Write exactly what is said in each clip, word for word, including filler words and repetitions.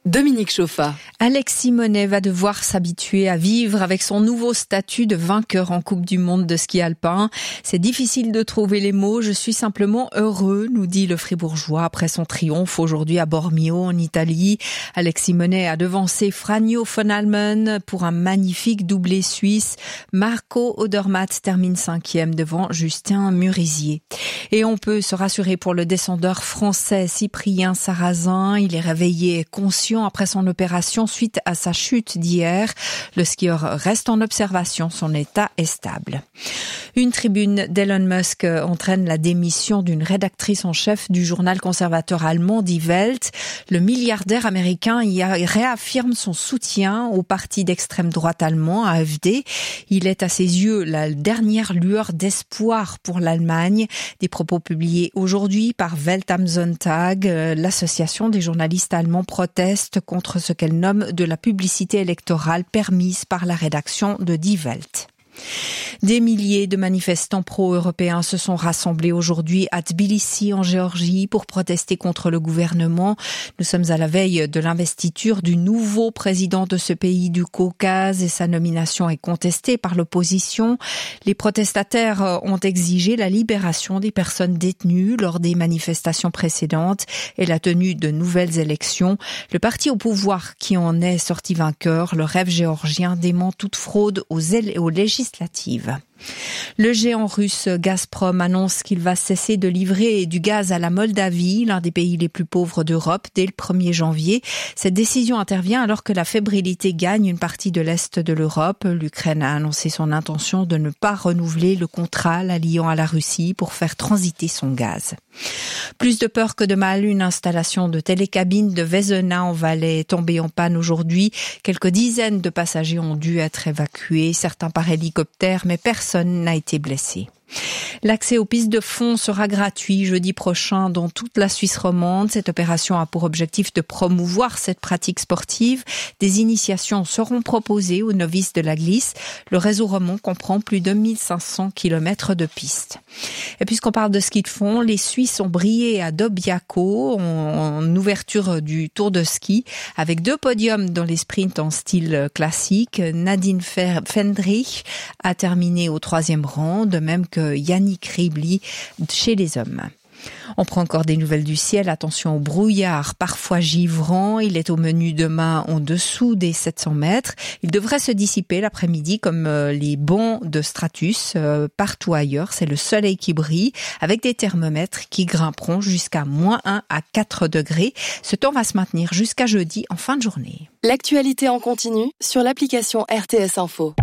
Dominique Chauffa. Alex Simonet va devoir s'habituer à vivre avec son nouveau statut de vainqueur en Coupe du Monde de ski alpin. C'est difficile de trouver les mots. Je suis simplement heureux, nous dit le Fribourgeois après son triomphe aujourd'hui à Bormio en Italie. Alex Simonet a devancé Franjo von Halmen pour un magnifique doublé suisse. Marco Odermatt termine cinquième devant Justin Murisier. Et on peut se rassurer pour le descendeur français Cyprien Sarrazin. Il est réveillé conscient après son opération suite à sa chute d'hier. Le skieur reste en observation, son état est stable. Une tribune d'Elon Musk entraîne la démission d'une rédactrice en chef du journal conservateur allemand Die Welt. Le milliardaire américain y réaffirme son soutien au parti d'extrême droite allemand, A F D. Il est à ses yeux la dernière lueur d'espoir pour l'Allemagne. Des propos publiés aujourd'hui par Welt am Sonntag. L'association des journalistes allemands proteste contre ce qu'elle nomme de la publicité électorale permise par la rédaction de Die Welt. Des milliers de manifestants pro-européens se sont rassemblés aujourd'hui à Tbilissi en Géorgie pour protester contre le gouvernement. Nous sommes à la veille de l'investiture du nouveau président de ce pays du Caucase et sa nomination est contestée par l'opposition. Les protestataires ont exigé la libération des personnes détenues lors des manifestations précédentes et la tenue de nouvelles élections. Le parti au pouvoir qui en est sorti vainqueur, le Rêve géorgien, dément toute fraude aux, éle- aux législatives. Le géant russe Gazprom annonce qu'il va cesser de livrer du gaz à la Moldavie, l'un des pays les plus pauvres d'Europe, dès le premier janvier. Cette décision intervient alors que la fébrilité gagne une partie de l'Est de l'Europe. L'Ukraine a annoncé son intention de ne pas renouveler le contrat la liant à la Russie pour faire transiter son gaz. Plus de peur que de mal, une installation de télécabine de Vezena en Valais est tombée en panne aujourd'hui. Quelques dizaines de passagers ont dû être évacués, certains par hélicoptère, mais personne n'a été blessé. L'accès aux pistes de fond sera gratuit jeudi prochain dans toute la Suisse romande. Cette opération a pour objectif de promouvoir cette pratique sportive. Des initiations seront proposées aux novices de la glisse. Le réseau romand comprend plus de mille cinq cents kilomètres de pistes. Et puisqu'on parle de ski de fond, les Suisses ont brillé à Dobiaco en ouverture du Tour de ski avec deux podiums dans les sprints en style classique. Nadine Fendrich a terminé au troisième rang, de même que Yannick Ribli chez les hommes. On prend encore des nouvelles du ciel. Attention au brouillard, parfois givrant. Il est au menu demain en dessous des sept cents mètres. Il devrait se dissiper l'après-midi comme les bancs de Stratus partout ailleurs. C'est le soleil qui brille avec des thermomètres qui grimperont jusqu'à moins un à quatre degrés. Ce temps va se maintenir jusqu'à jeudi en fin de journée. L'actualité en continu sur l'application R T S Info.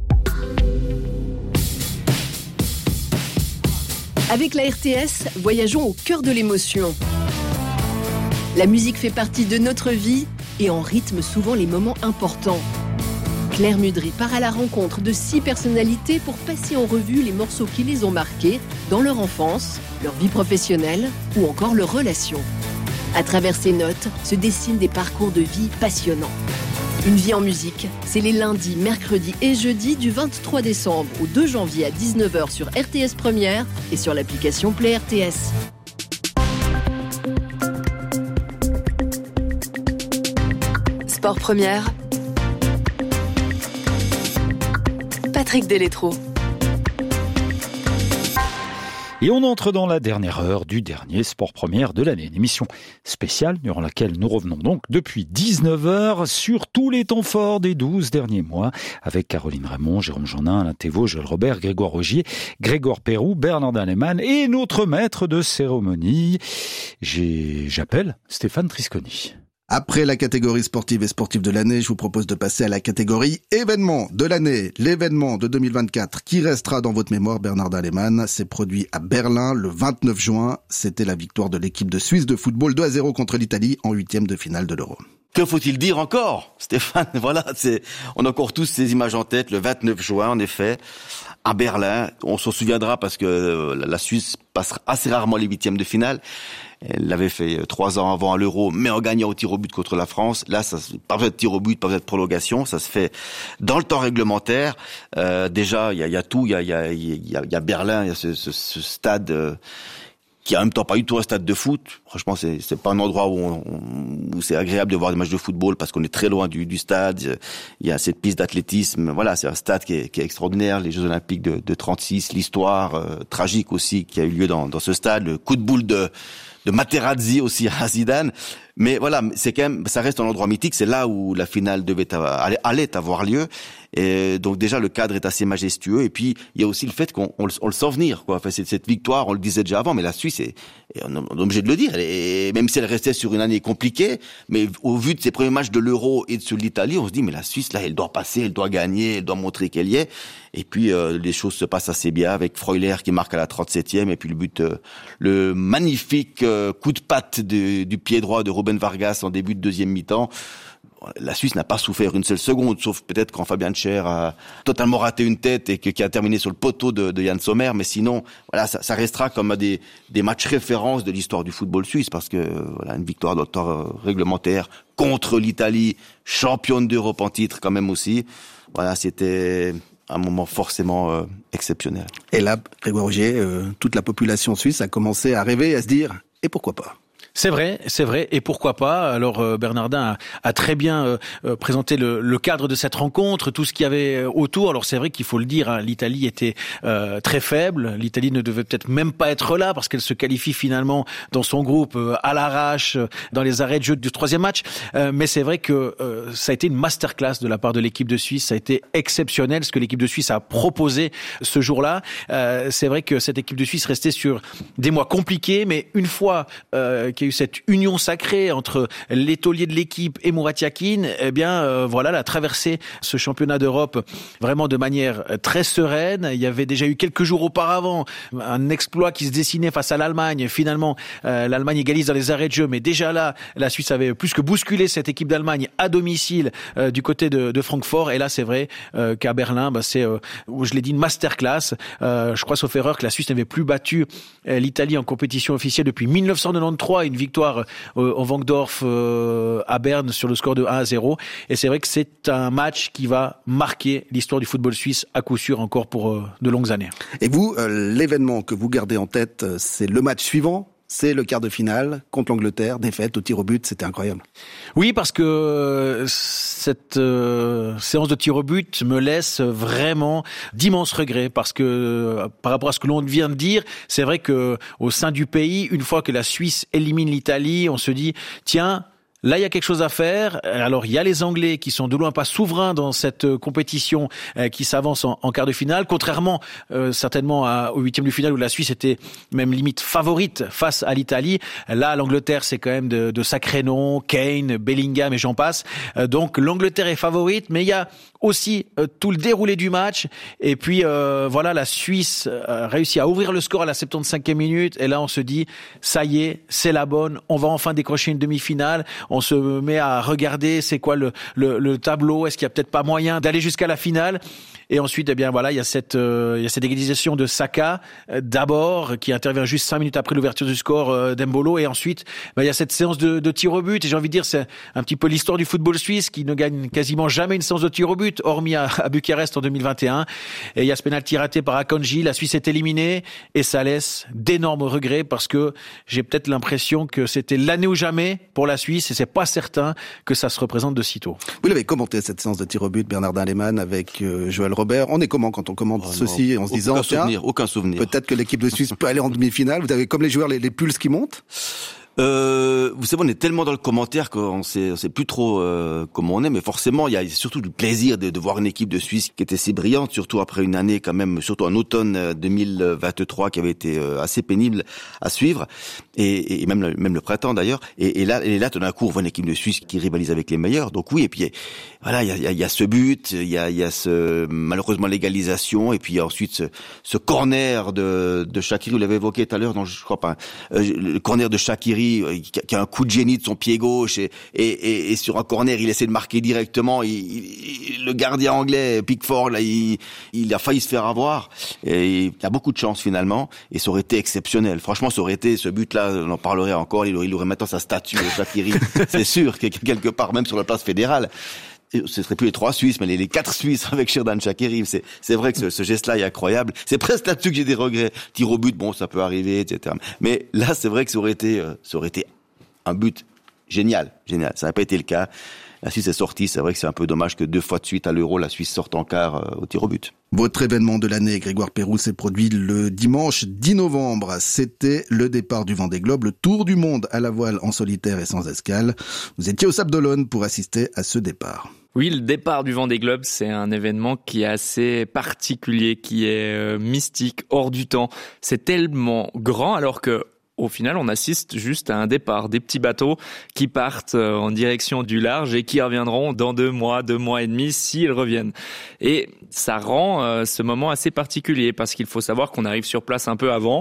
Avec la R T S, voyageons au cœur de l'émotion. La musique fait partie de notre vie et en rythme souvent les moments importants. Claire Mudry part à la rencontre de six personnalités pour passer en revue les morceaux qui les ont marqués dans leur enfance, leur vie professionnelle ou encore leurs relations. À travers ces notes se dessinent des parcours de vie passionnants. Une vie en musique, c'est les lundis, mercredis et jeudis du vingt-trois décembre au deux janvier à dix-neuf heures sur R T S Première et sur l'application Play R T S. Sport Première. Patrick Delétro. Et on entre dans la dernière heure du dernier Sport Première de l'année. Une émission spéciale durant laquelle nous revenons donc depuis dix-neuf heures sur tous les temps forts des douze derniers mois avec Caroline Raymond, Jérôme Jeannin, Alain Thévaux, Joël Robert, Grégoire Rogier, Grégoire Perroux, Bernard Dallemann et notre maître de cérémonie. J'ai, j'appelle Stéphane Trisconi. Après la catégorie sportive et sportive de l'année, je vous propose de passer à la catégorie événement de l'année. L'événement de deux mille vingt-quatre qui restera dans votre mémoire, Bernard Dallemann, s'est produit à Berlin le vingt-neuf juin. C'était la victoire de l'équipe de Suisse de football deux à zéro contre l'Italie en huitième de finale de l'Euro. Que faut-il dire encore, Stéphane? Voilà, c'est, on a encore tous ces images en tête. Le vingt-neuf juin, en effet, à Berlin. On s'en souviendra parce que la Suisse passe assez rarement les huitièmes de finale. Elle l'avait fait trois ans avant à l'Euro, mais en gagnant au tir au but contre la France. Là, ça, pas besoin de tir au but, pas besoin de prolongation. Ça se fait dans le temps réglementaire. Euh, déjà, il y a, y a tout. Il y a, il y a, il y a, il y a Berlin, il y a ce, ce, ce stade euh, qui a en même temps pas du tout un stade de foot. Franchement, c'est, c'est pas un endroit où on, où c'est agréable de voir des matchs de football parce qu'on est très loin du, du stade. Il y a cette piste d'athlétisme. Voilà, c'est un stade qui est, qui est extraordinaire. Les Jeux Olympiques de, de trente-six, l'histoire euh, tragique aussi qui a eu lieu dans, dans ce stade, le coup de boule de, de Materazzi aussi à Zidane. Mais voilà, c'est quand même, ça reste un endroit mythique. C'est là où la finale devait aller, allait avoir lieu. Et donc déjà le cadre est assez majestueux. Et puis il y a aussi le fait qu'on on le, on le sent venir, quoi. Enfin, c'est cette victoire, on le disait déjà avant, mais la Suisse est, est on est obligé de le dire. Et même si elle restait sur une année compliquée, mais au vu de ses premiers matchs de l'Euro et de ceux de l'Italie, on se dit mais la Suisse là, elle doit passer, elle doit gagner, elle doit montrer qu'elle y est. Et puis euh, les choses se passent assez bien avec Freuler qui marque à la trente-septième et puis le but, euh, le magnifique euh, coup de patte du, du pied droit de Ruben Vargas en début de deuxième mi-temps. La Suisse n'a pas souffert une seule seconde, sauf peut-être quand Fabian Schär a totalement raté une tête et que, qui a terminé sur le poteau de, de Yann Sommer. Mais sinon, voilà, ça, ça restera comme des, des matchs références de l'histoire du football suisse parce que voilà, une victoire de temps réglementaire contre l'Italie, championne d'Europe en titre quand même aussi. Voilà, c'était un moment forcément euh, exceptionnel. Et là, Grégoire Augier, euh, toute la population suisse a commencé à rêver et à se dire « et pourquoi pas ?» C'est vrai, c'est vrai, et pourquoi pas. Alors euh, Bernardin a, a très bien euh, euh, présenté le, le cadre de cette rencontre, tout ce qu'il y avait autour. Alors c'est vrai qu'il faut le dire, hein, l'Italie était euh, très faible. L'Italie ne devait peut-être même pas être là parce qu'elle se qualifie finalement dans son groupe euh, à l'arrache euh, dans les arrêts de jeu du troisième match. Euh, mais c'est vrai que euh, ça a été une masterclass de la part de l'équipe de Suisse. Ça a été exceptionnel ce que l'équipe de Suisse a proposé ce jour-là. Euh, c'est vrai que cette équipe de Suisse restait sur des mois compliqués, mais une fois euh, qu'il y a eu cette union sacrée entre l'étolier de l'équipe et Murat Yakin, eh bien euh, voilà, elle a traversé ce championnat d'Europe vraiment de manière très sereine. Il y avait déjà eu quelques jours auparavant un exploit qui se dessinait face à l'Allemagne. Finalement, euh, l'Allemagne égalise dans les arrêts de jeu, mais déjà là, la Suisse avait plus que bousculé cette équipe d'Allemagne à domicile euh, du côté de, de Francfort. Et là, c'est vrai euh, qu'à Berlin, bah, c'est, euh, je l'ai dit, une masterclass. Euh, je crois, sauf erreur, que la Suisse n'avait plus battu euh, l'Italie en compétition officielle depuis mille neuf cent quatre-vingt-treize. Une victoire euh, au Wankdorf euh, à Berne sur le score de un à zéro. Et c'est vrai que c'est un match qui va marquer l'histoire du football suisse à coup sûr encore pour euh, de longues années. Et vous, euh, l'événement que vous gardez en tête, c'est le match suivant ? C'est le quart de finale contre l'Angleterre, défaite au tir au but, c'était incroyable. Oui, parce que cette euh, séance de tir au but me laisse vraiment d'immenses regrets, parce que euh, par rapport à ce que l'on vient de dire, c'est vrai que au sein du pays, une fois que la Suisse élimine l'Italie, on se dit tiens, là, il y a quelque chose à faire. Alors, il y a les Anglais qui sont de loin pas souverains dans cette compétition, euh, qui s'avancent en, en quart de finale, contrairement euh, certainement à, au huitième de finale où la Suisse était même limite favorite face à l'Italie. Là, l'Angleterre, c'est quand même de, de sacrés noms, Kane, Bellingham et j'en passe. Euh, donc, l'Angleterre est favorite, mais il y a aussi euh, tout le déroulé du match. Et puis, euh, voilà, la Suisse euh, réussit à ouvrir le score à la soixante-quinzième minute. Et là, on se dit, ça y est, c'est la bonne. On va enfin décrocher une demi-finale. On se met à regarder c'est quoi le, le, le tableau, est-ce qu'il y a peut-être pas moyen d'aller jusqu'à la finale. Et ensuite, eh bien voilà, il y a cette, euh, il y a cette égalisation de Saka euh, d'abord qui intervient juste cinq minutes après l'ouverture du score euh, d'Embolo, et ensuite, ben, il y a cette séance de, de tir au but. Et j'ai envie de dire, c'est un petit peu l'histoire du football suisse qui ne gagne quasiment jamais une séance de tir au but, hormis à, à Bucarest en deux mille vingt et un. Et il y a ce penalty raté par Akanji, la Suisse est éliminée, et ça laisse d'énormes regrets parce que j'ai peut-être l'impression que c'était l'année ou jamais pour la Suisse, et c'est pas certain que ça se représente de sitôt. Vous l'avez commenté cette séance de tir au but, Bernardin Lehmann, avec euh, Joël Robert. On est comment quand on commente oh ceci en se disant, aucun souvenir, aucun souvenir. Peut-être que l'équipe de Suisse peut aller en demi-finale. Vous avez comme les joueurs les, les pulses qui montent. Euh, vous savez, on est tellement dans le commentaire qu'on sait, on sait plus trop euh, comment on est, mais forcément, il y a surtout du plaisir de, de voir une équipe de Suisse qui était si brillante, surtout après une année quand même, surtout en automne deux mille vingt-trois qui avait été euh, assez pénible à suivre, et, et même le, même le printemps d'ailleurs. Et, et là, et là, tout d'un coup, on voit une équipe de Suisse qui rivalise avec les meilleurs. Donc oui, et puis voilà, il y a, il y a, il y a ce but, il y a, il y a ce malheureusement l'égalisation, et puis il y a ensuite ce, ce corner de, de Shaqiri. Vous l'avez évoqué tout à l'heure, non, je crois pas. Euh, le corner de Shaqiri qui a un coup de génie de son pied gauche et, et, et, et sur un corner il essaie de marquer directement. Il, il, le gardien anglais Pickford là, il, il a failli se faire avoir. Et il a beaucoup de chance finalement et ça aurait été exceptionnel. Franchement, ça aurait été ce but-là, on en parlerait encore. Il aurait, il aurait maintenant sa statue de Shaqiri. C'est sûr que quelque part même sur la place fédérale. Ce serait plus les trois Suisses, mais les, les quatre Suisses avec Xherdan Shaqiri. C'est, c'est vrai que ce, ce geste-là est incroyable. C'est presque là-dessus que j'ai des regrets. Tir au but, bon, ça peut arriver, et cetera. Mais là, c'est vrai que ça aurait été, euh, ça aurait été un but génial, génial. Ça n'a pas été le cas. La Suisse est sortie. C'est vrai que c'est un peu dommage que deux fois de suite à l'Euro, la Suisse sorte en quart euh, au tir au but. Votre événement de l'année, Grégoire Pérou, s'est produit le dimanche dix novembre. C'était le départ du Vendée Globe, le tour du monde à la voile en solitaire et sans escale. Vous étiez au Sable d'Olonne pour assister à ce départ. Oui, le départ du Vendée Globe, c'est un événement qui est assez particulier, qui est euh, mystique, hors du temps. C'est tellement grand alors que au final, on assiste juste à un départ, des petits bateaux qui partent en direction du large et qui reviendront dans deux mois, deux mois et demi, s'ils reviennent. Et ça rend euh, ce moment assez particulier parce qu'il faut savoir qu'on arrive sur place un peu avant.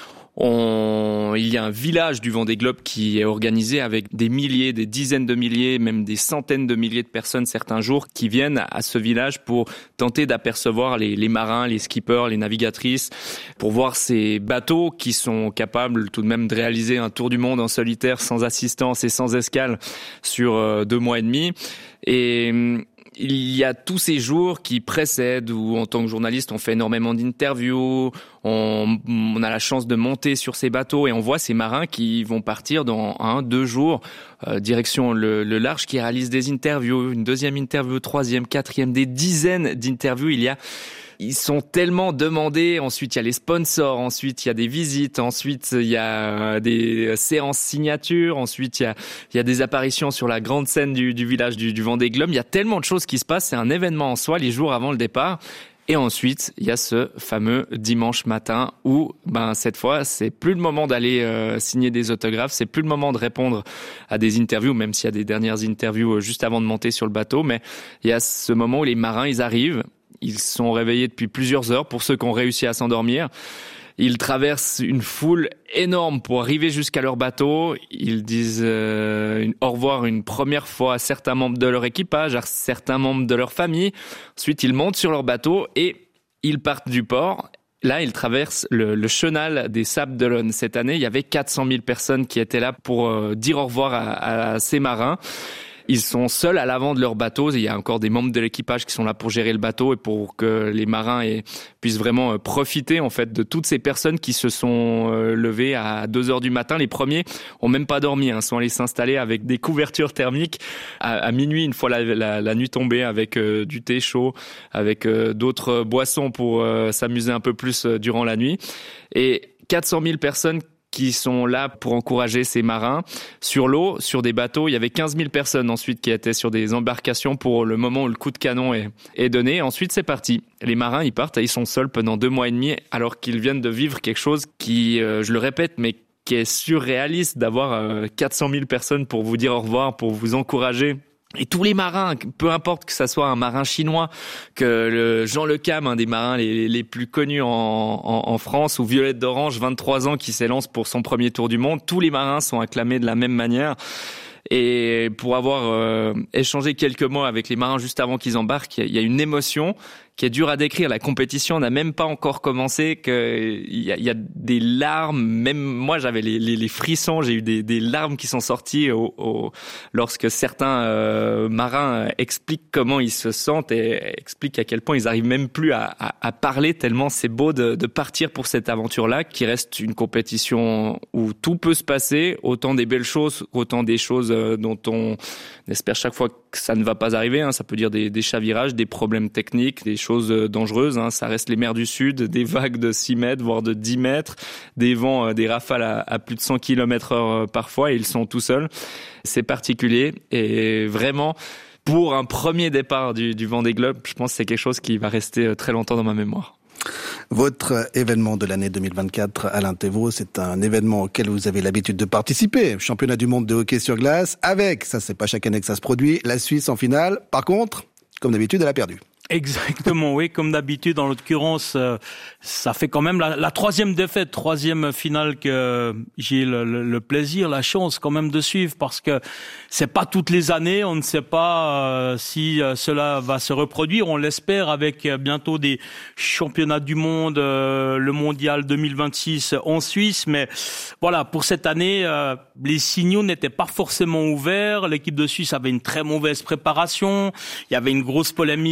On... Il y a un village du Vendée Globe qui est organisé avec des milliers, des dizaines de milliers, même des centaines de milliers de personnes certains jours qui viennent à ce village pour tenter d'apercevoir les, les marins, les skippers, les navigatrices, pour voir ces bateaux qui sont capables tout de même de réaliser un tour du monde en solitaire sans assistance et sans escale sur euh, deux mois et demi. Et il y a tous ces jours qui précèdent où, en tant que journaliste, on fait énormément d'interviews, on, on a la chance de monter sur ces bateaux et on voit ces marins qui vont partir dans un, deux jours, euh, direction le, le large, qui réalisent des interviews, une deuxième interview, troisième, quatrième, des dizaines d'interviews. Il y a Ils sont tellement demandés. Ensuite, il y a les sponsors. Ensuite, il y a des visites. Ensuite, il y a des séances signatures. Ensuite, il y a, il y a des apparitions sur la grande scène du, du village du, du Vendée Globe. Il y a tellement de choses qui se passent. C'est un événement en soi, les jours avant le départ. Et ensuite, il y a ce fameux dimanche matin où, ben, cette fois, c'est plus le moment d'aller euh, signer des autographes. C'est plus le moment de répondre à des interviews, même s'il y a des dernières interviews juste avant de monter sur le bateau. Mais il y a ce moment où les marins, ils arrivent. Ils sont réveillés depuis plusieurs heures pour ceux qui ont réussi à s'endormir. Ils traversent une foule énorme pour arriver jusqu'à leur bateau. Ils disent euh, une, au revoir une première fois à certains membres de leur équipage, à certains membres de leur famille. Ensuite, ils montent sur leur bateau et ils partent du port. Là, ils traversent le, le chenal des Sables d'Olonne. Cette année, il y avait quatre cent mille personnes qui étaient là pour euh, dire au revoir à, à ces marins. Ils sont seuls à l'avant de leur bateau. Il y a encore des membres de l'équipage qui sont là pour gérer le bateau et pour que les marins aient, puissent vraiment profiter en fait de toutes ces personnes qui se sont euh, levées à deux heures du matin. Les premiers ont même pas dormi, hein, sont allés s'installer avec des couvertures thermiques à, à minuit, une fois la, la, la nuit tombée, avec euh, du thé chaud, avec euh, d'autres boissons pour euh, s'amuser un peu plus euh, durant la nuit. Et quatre cent mille personnes qui sont là pour encourager ces marins. Sur l'eau, sur des bateaux, il y avait quinze mille personnes ensuite qui étaient sur des embarcations pour le moment où le coup de canon est, est donné. Ensuite, c'est parti. Les marins, ils partent et ils sont seuls pendant deux mois et demi alors qu'ils viennent de vivre quelque chose qui, euh, je le répète, mais qui est surréaliste d'avoir euh, quatre cent mille personnes pour vous dire au revoir, pour vous encourager. Et tous les marins, peu importe que ça soit un marin chinois, que le Jean Le Cam, un des marins les, les plus connus en, en, en France, ou Violette d'Orange, vingt-trois ans, qui s'élance pour son premier tour du monde, tous les marins sont acclamés de la même manière. Et pour avoir euh, échangé quelques mots avec les marins juste avant qu'ils embarquent, il y, y a une émotion qui est dure à décrire. La compétition n'a même pas encore commencé, que il y a, y a des larmes. Même moi, j'avais les, les, les frissons. J'ai eu des, des larmes qui sont sorties au, au, lorsque certains euh, marins expliquent comment ils se sentent et expliquent à quel point ils arrivent même plus à, à, à parler, tellement c'est beau de, de partir pour cette aventure-là, qui reste une compétition où tout peut se passer, autant des belles choses, autant des choses dont on espère chaque fois que ça ne va pas arriver. Hein. Ça peut dire des, des chavirages, des problèmes techniques, des choses dangereuses. Hein. Ça reste les mers du Sud, des vagues de six mètres, voire de dix mètres, des vents, euh, des rafales à, à plus de cent kilomètres heure euh, parfois, et ils sont tout seuls. C'est particulier et vraiment, pour un premier départ du, du Vendée Globe, je pense que c'est quelque chose qui va rester très longtemps dans ma mémoire. Votre événement de l'année deux mille vingt-quatre, Alain Thévaux, c'est un événement auquel vous avez l'habitude de participer. Championnat du monde de hockey sur glace, avec, ça c'est pas chaque année que ça se produit, la Suisse en finale. Par contre, comme d'habitude, elle a perdu. Exactement, oui, comme d'habitude, en l'occurrence, euh, ça fait quand même la, la troisième défaite, troisième finale que j'ai le, le, le plaisir, la chance quand même de suivre, parce que c'est pas toutes les années, on ne sait pas euh, si euh, cela va se reproduire. On l'espère avec euh, bientôt des championnats du monde, euh, le mondial deux mille vingt-six en Suisse, mais voilà, pour cette année, euh, les signaux n'étaient pas forcément ouverts. L'équipe de Suisse avait une très mauvaise préparation. Il y avait une grosse polémique autour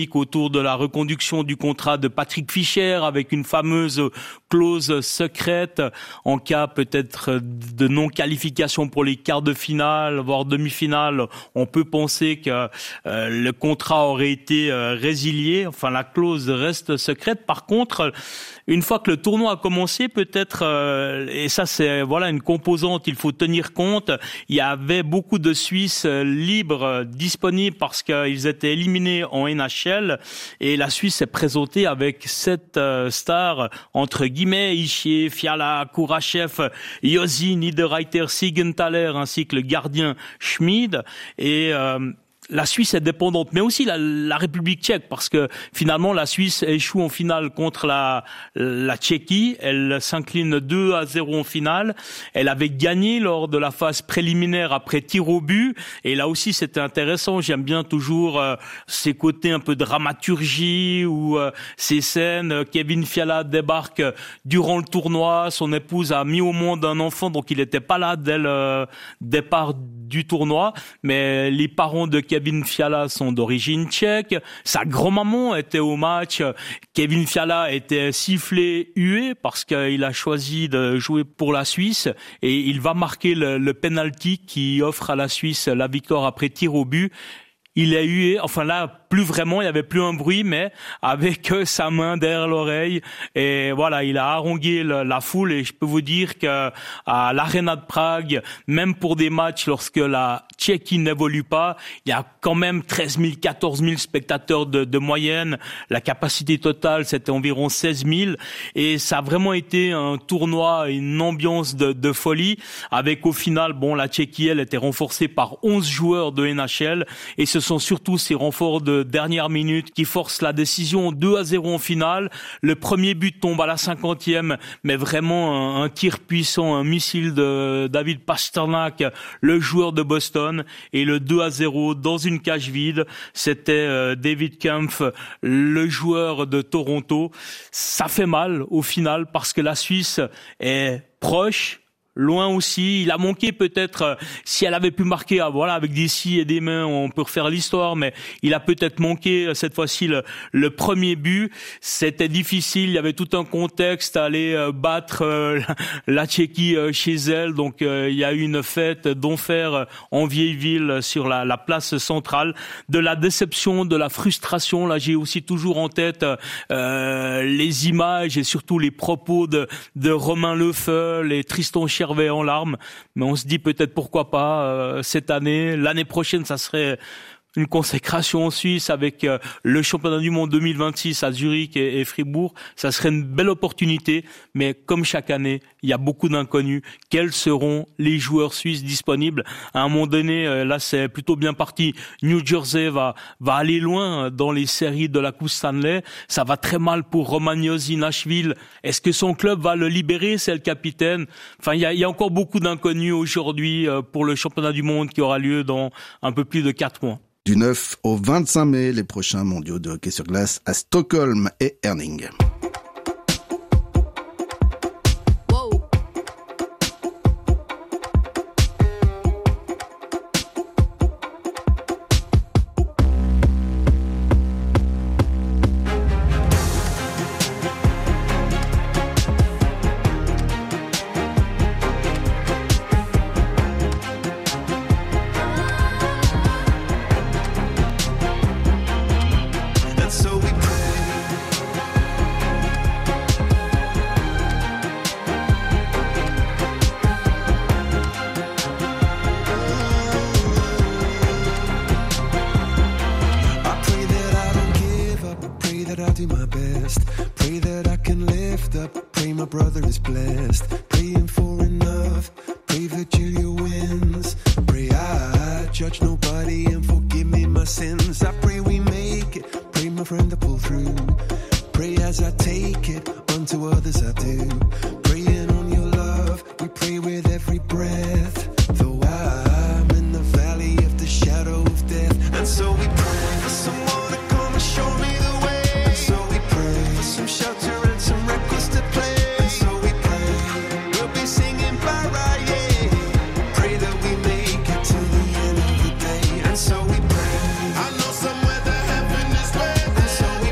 autour de la reconduction du contrat de Patrick Fischer avec une fameuse clause secrète en cas peut-être de non-qualification pour les quarts de finale, voire demi-finale. On peut penser que euh, le contrat aurait été euh, résilié. Enfin, la clause reste secrète. Par contre, une fois que le tournoi a commencé, peut-être, euh, et ça c'est voilà une composante, il faut tenir compte, il y avait beaucoup de Suisses euh, libres euh, disponibles parce qu'ils étaient éliminés en N H L et la Suisse s'est présentée avec sept euh, stars, entre guillemets, Ischier, Fiala, Kourachev, Josi, Niederreiter, Siegenthaler ainsi que le gardien Schmid et euh, la Suisse est dépendante, mais aussi la, la République tchèque, parce que finalement la Suisse échoue en finale contre la, la Tchéquie. Elle s'incline deux à zéro en finale. Elle avait gagné lors de la phase préliminaire après tir au but. Et là aussi c'était intéressant. J'aime bien toujours euh, ces côtés un peu dramaturgie ou euh, ces scènes. Kevin Fiala débarque durant le tournoi. Son épouse a mis au monde un enfant, donc il n'était pas là dès le départ du tournoi. Mais les parents de Kevin Kevin Fiala sont d'origine tchèque. Sa grand-maman était au match. Kevin Fiala était sifflé hué parce qu'il a choisi de jouer pour la Suisse et il va marquer le, le penalty qui offre à la Suisse la victoire après tir au but. Il a hué, enfin là, plus vraiment, il n'y avait plus un bruit, mais avec sa main derrière l'oreille. Et voilà, il a harangué le, la foule. Et je peux vous dire que à l'Arena de Prague, même pour des matchs lorsque la Tchéquie n'évolue pas, il y a quand même treize mille, quatorze mille spectateurs de, de moyenne. La capacité totale, c'était environ seize mille. Et ça a vraiment été un tournoi, une ambiance de, de folie. Avec au final, bon, la Tchéquie, elle était renforcée par onze joueurs de N H L. Et ce sont surtout ces renforts de dernière minute qui forcent la décision. Deux à zéro en finale. Le premier but tombe à la cinquantième, mais vraiment un, un tir puissant, un missile de David Pastrnak, le joueur de Boston. Et le deux à zéro dans une cage vide, c'était euh, David Kempf, le joueur de Toronto. Ça fait mal au final parce que la Suisse est proche. Loin aussi, il a manqué peut-être, euh, si elle avait pu marquer, ah, voilà, avec des si et des mains, on peut refaire l'histoire, mais il a peut-être manqué euh, cette fois-ci le, le premier but. C'était difficile, il y avait tout un contexte à aller euh, battre euh, la Tchéquie euh, chez elle, donc euh, il y a eu une fête d'enfer euh, en vieille ville sur la, la place centrale. De la déception, de la frustration, là j'ai aussi toujours en tête euh, les images et surtout les propos de, de Romain Lefeul et Tristan Chervet en larmes, mais on se dit peut-être pourquoi pas euh, cette année, l'année prochaine ça serait une consécration en Suisse avec euh, le championnat du monde deux mille vingt-six à Zurich et, et Fribourg, ça serait une belle opportunité, mais comme chaque année, il y a beaucoup d'inconnus. Quels seront les joueurs suisses disponibles? À un moment donné, euh, là c'est plutôt bien parti, New Jersey va va aller loin dans les séries de la Coupe Stanley, ça va très mal pour Romagnosi Nashville. Est-ce que son club va le libérer? C'est le capitaine. Enfin, il y a, il y a encore beaucoup d'inconnus aujourd'hui euh, pour le championnat du monde qui aura lieu dans un peu plus de quatre mois. Du neuf au vingt-cinq mai, les prochains mondiaux de hockey sur glace à Stockholm et Herning. So we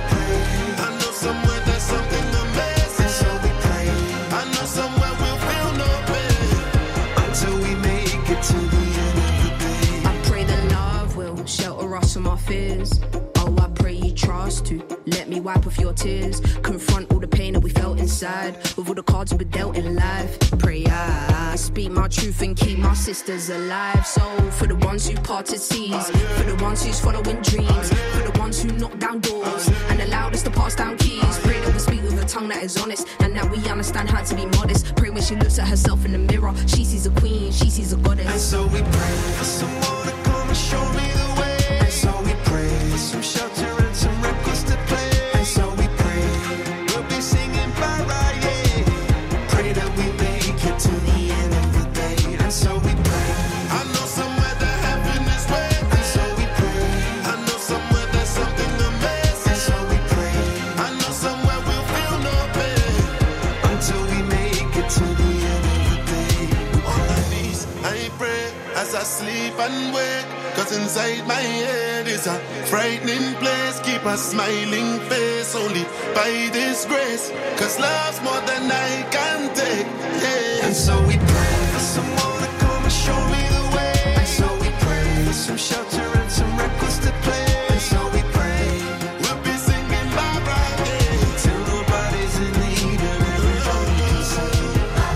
shelter us from our fears. Oh, I pray you trust to let me wipe off your tears. Confront all the pain that we felt inside with all the cards we were dealt in life. Pray I speak my truth and keep my sisters alive. So for the ones who parted seas, for the ones who's following dreams, for the ones who knock down doors and allowed us to pass down keys. Pray that we speak with a tongue that is honest and that we understand how to be modest. Pray when she looks at herself in the mirror, she sees a queen, she sees a goddess. And so we pray for someone to come and show me the way. And so we pray for some shelter and some records to play. And so we pray we'll be singing bye bye, yeah. Pray that we make it to the end of the day. And so we pray. I know somewhere that heaven is waiting. And so we pray. I know somewhere there's something amazing. And so we pray. I know somewhere we'll feel no pain until we make it to the end of the day. On my knees, I pray as I sleep and wake. Cause inside my head is a frightening place. Keep a smiling face only by this grace. Cause love's more than I can take, yeah. And so we pray for someone to come and show me the way. And so we pray for some shelter and some records to play. And so we pray we'll be singing bye bye, yeah, till nobody's in need and everybody can sing.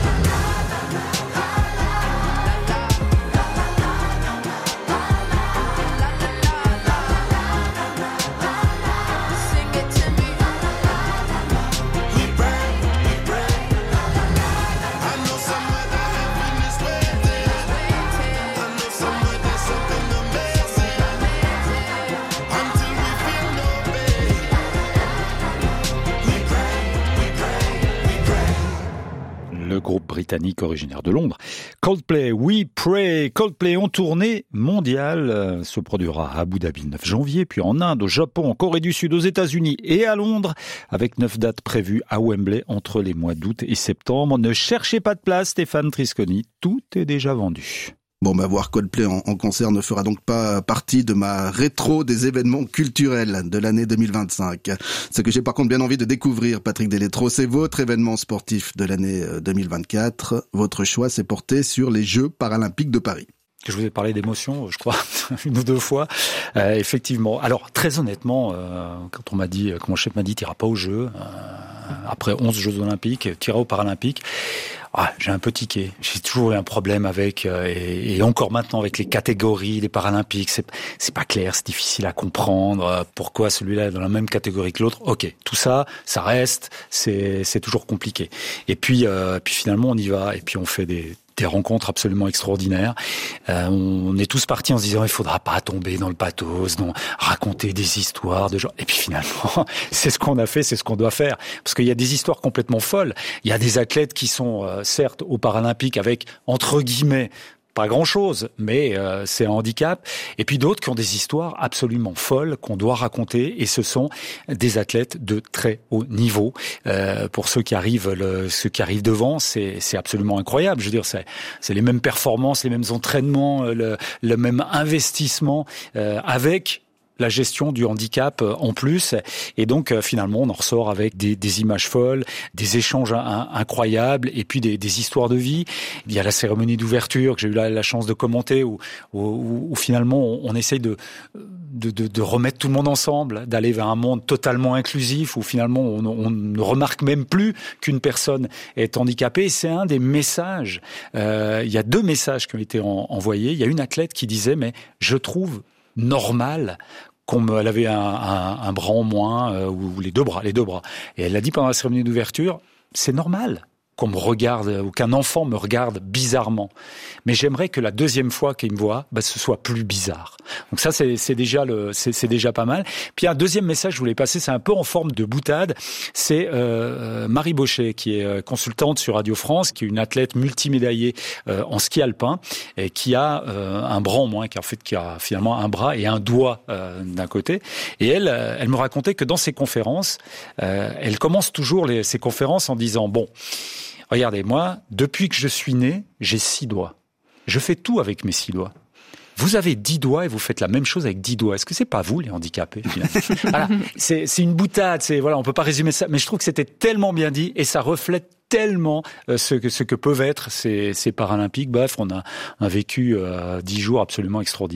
Le groupe britannique originaire de Londres, Coldplay, We Pray. Coldplay en tournée mondiale se produira à Abu Dhabi le neuf janvier, puis en Inde, au Japon, en Corée du Sud, aux États-Unis et à Londres, avec neuf dates prévues à Wembley entre les mois d'août et septembre. Ne cherchez pas de place, Stéphane Trisconi, tout est déjà vendu. Bon, bah, voir Coldplay en, en concert ne fera donc pas partie de ma rétro des événements culturels de l'année deux mille vingt-cinq. Ce que j'ai par contre bien envie de découvrir, Patrick Deletreaux, c'est votre événement sportif de l'année deux mille vingt-quatre. Votre choix s'est porté sur les Jeux paralympiques de Paris. Je vous ai parlé d'émotion, je crois, une ou deux fois. Euh, effectivement. Alors, très honnêtement, euh, quand on m'a dit, quand mon chef m'a dit, t'iras pas aux Jeux, euh, après onze Jeux Olympiques, t'iras aux Paralympiques. Ah, j'ai un peu tiqué. J'ai toujours eu un problème avec, euh, et, et encore maintenant avec les catégories, les Paralympiques. C'est, c'est pas clair, c'est difficile à comprendre. Euh, pourquoi celui-là est dans la même catégorie que l'autre? Ok, tout ça, ça reste. C'est, c'est toujours compliqué. Et puis, euh, puis finalement, on y va et puis on fait des des rencontres absolument extraordinaires. Euh, on est tous partis en se disant il faudra pas tomber dans le pathos, non, raconter des histoires de gens. Et puis finalement, c'est ce qu'on a fait, c'est ce qu'on doit faire. Parce qu'il y a des histoires complètement folles. Il y a des athlètes qui sont euh, certes aux Paralympiques avec entre guillemets pas grand-chose, mais euh, c'est un handicap. Et puis d'autres qui ont des histoires absolument folles qu'on doit raconter. Et ce sont des athlètes de très haut niveau. Euh, pour ceux qui arrivent, le, ceux qui arrivent devant, c'est, c'est absolument incroyable. Je veux dire, c'est, c'est les mêmes performances, les mêmes entraînements, le, le même investissement euh, avec la gestion du handicap en plus, et donc finalement on en ressort avec des, des images folles, des échanges in, incroyables, et puis des, des histoires de vie. Il y a la cérémonie d'ouverture que j'ai eu la, la chance de commenter, où, où, où finalement on, on essaye de, de, de, de remettre tout le monde ensemble, d'aller vers un monde totalement inclusif, où finalement on, on ne remarque même plus qu'une personne est handicapée. Et c'est un des messages. Euh, il y a deux messages qui ont été en, envoyés. Il y a une athlète qui disait mais je trouve normal qu'on me, elle avait un, un, un bras en moins, euh, ou les deux bras, les deux bras. Et elle l'a dit pendant la cérémonie d'ouverture, c'est normal qu'on me regarde, ou qu'un enfant me regarde bizarrement. Mais j'aimerais que la deuxième fois qu'il me voit, bah, ce soit plus bizarre. Donc ça, c'est, c'est déjà le, c'est, c'est déjà pas mal. Puis un deuxième message que je voulais passer, c'est un peu en forme de boutade. C'est euh, Marie Bauchet, qui est consultante sur Radio France, qui est une athlète multimédaillée euh, en ski alpin, et qui a euh, un bras en moins, qui en fait, qui a finalement un bras et un doigt euh, d'un côté. Et elle, euh, elle me racontait que dans ses conférences, euh, elle commence toujours les, ses conférences en disant bon. Regardez, moi, depuis que je suis né, j'ai six doigts. Je fais tout avec mes six doigts. Vous avez dix doigts et vous faites la même chose avec dix doigts. Est-ce que c'est pas vous, les handicapés, finalement? Voilà. C'est, c'est une boutade. C'est, voilà, on peut pas résumer ça. Mais je trouve que c'était tellement bien dit et ça reflète tellement euh, ce que, ce que peuvent être ces, ces Paralympiques. Bref, on a un vécu euh, dix jours absolument extraordinaire.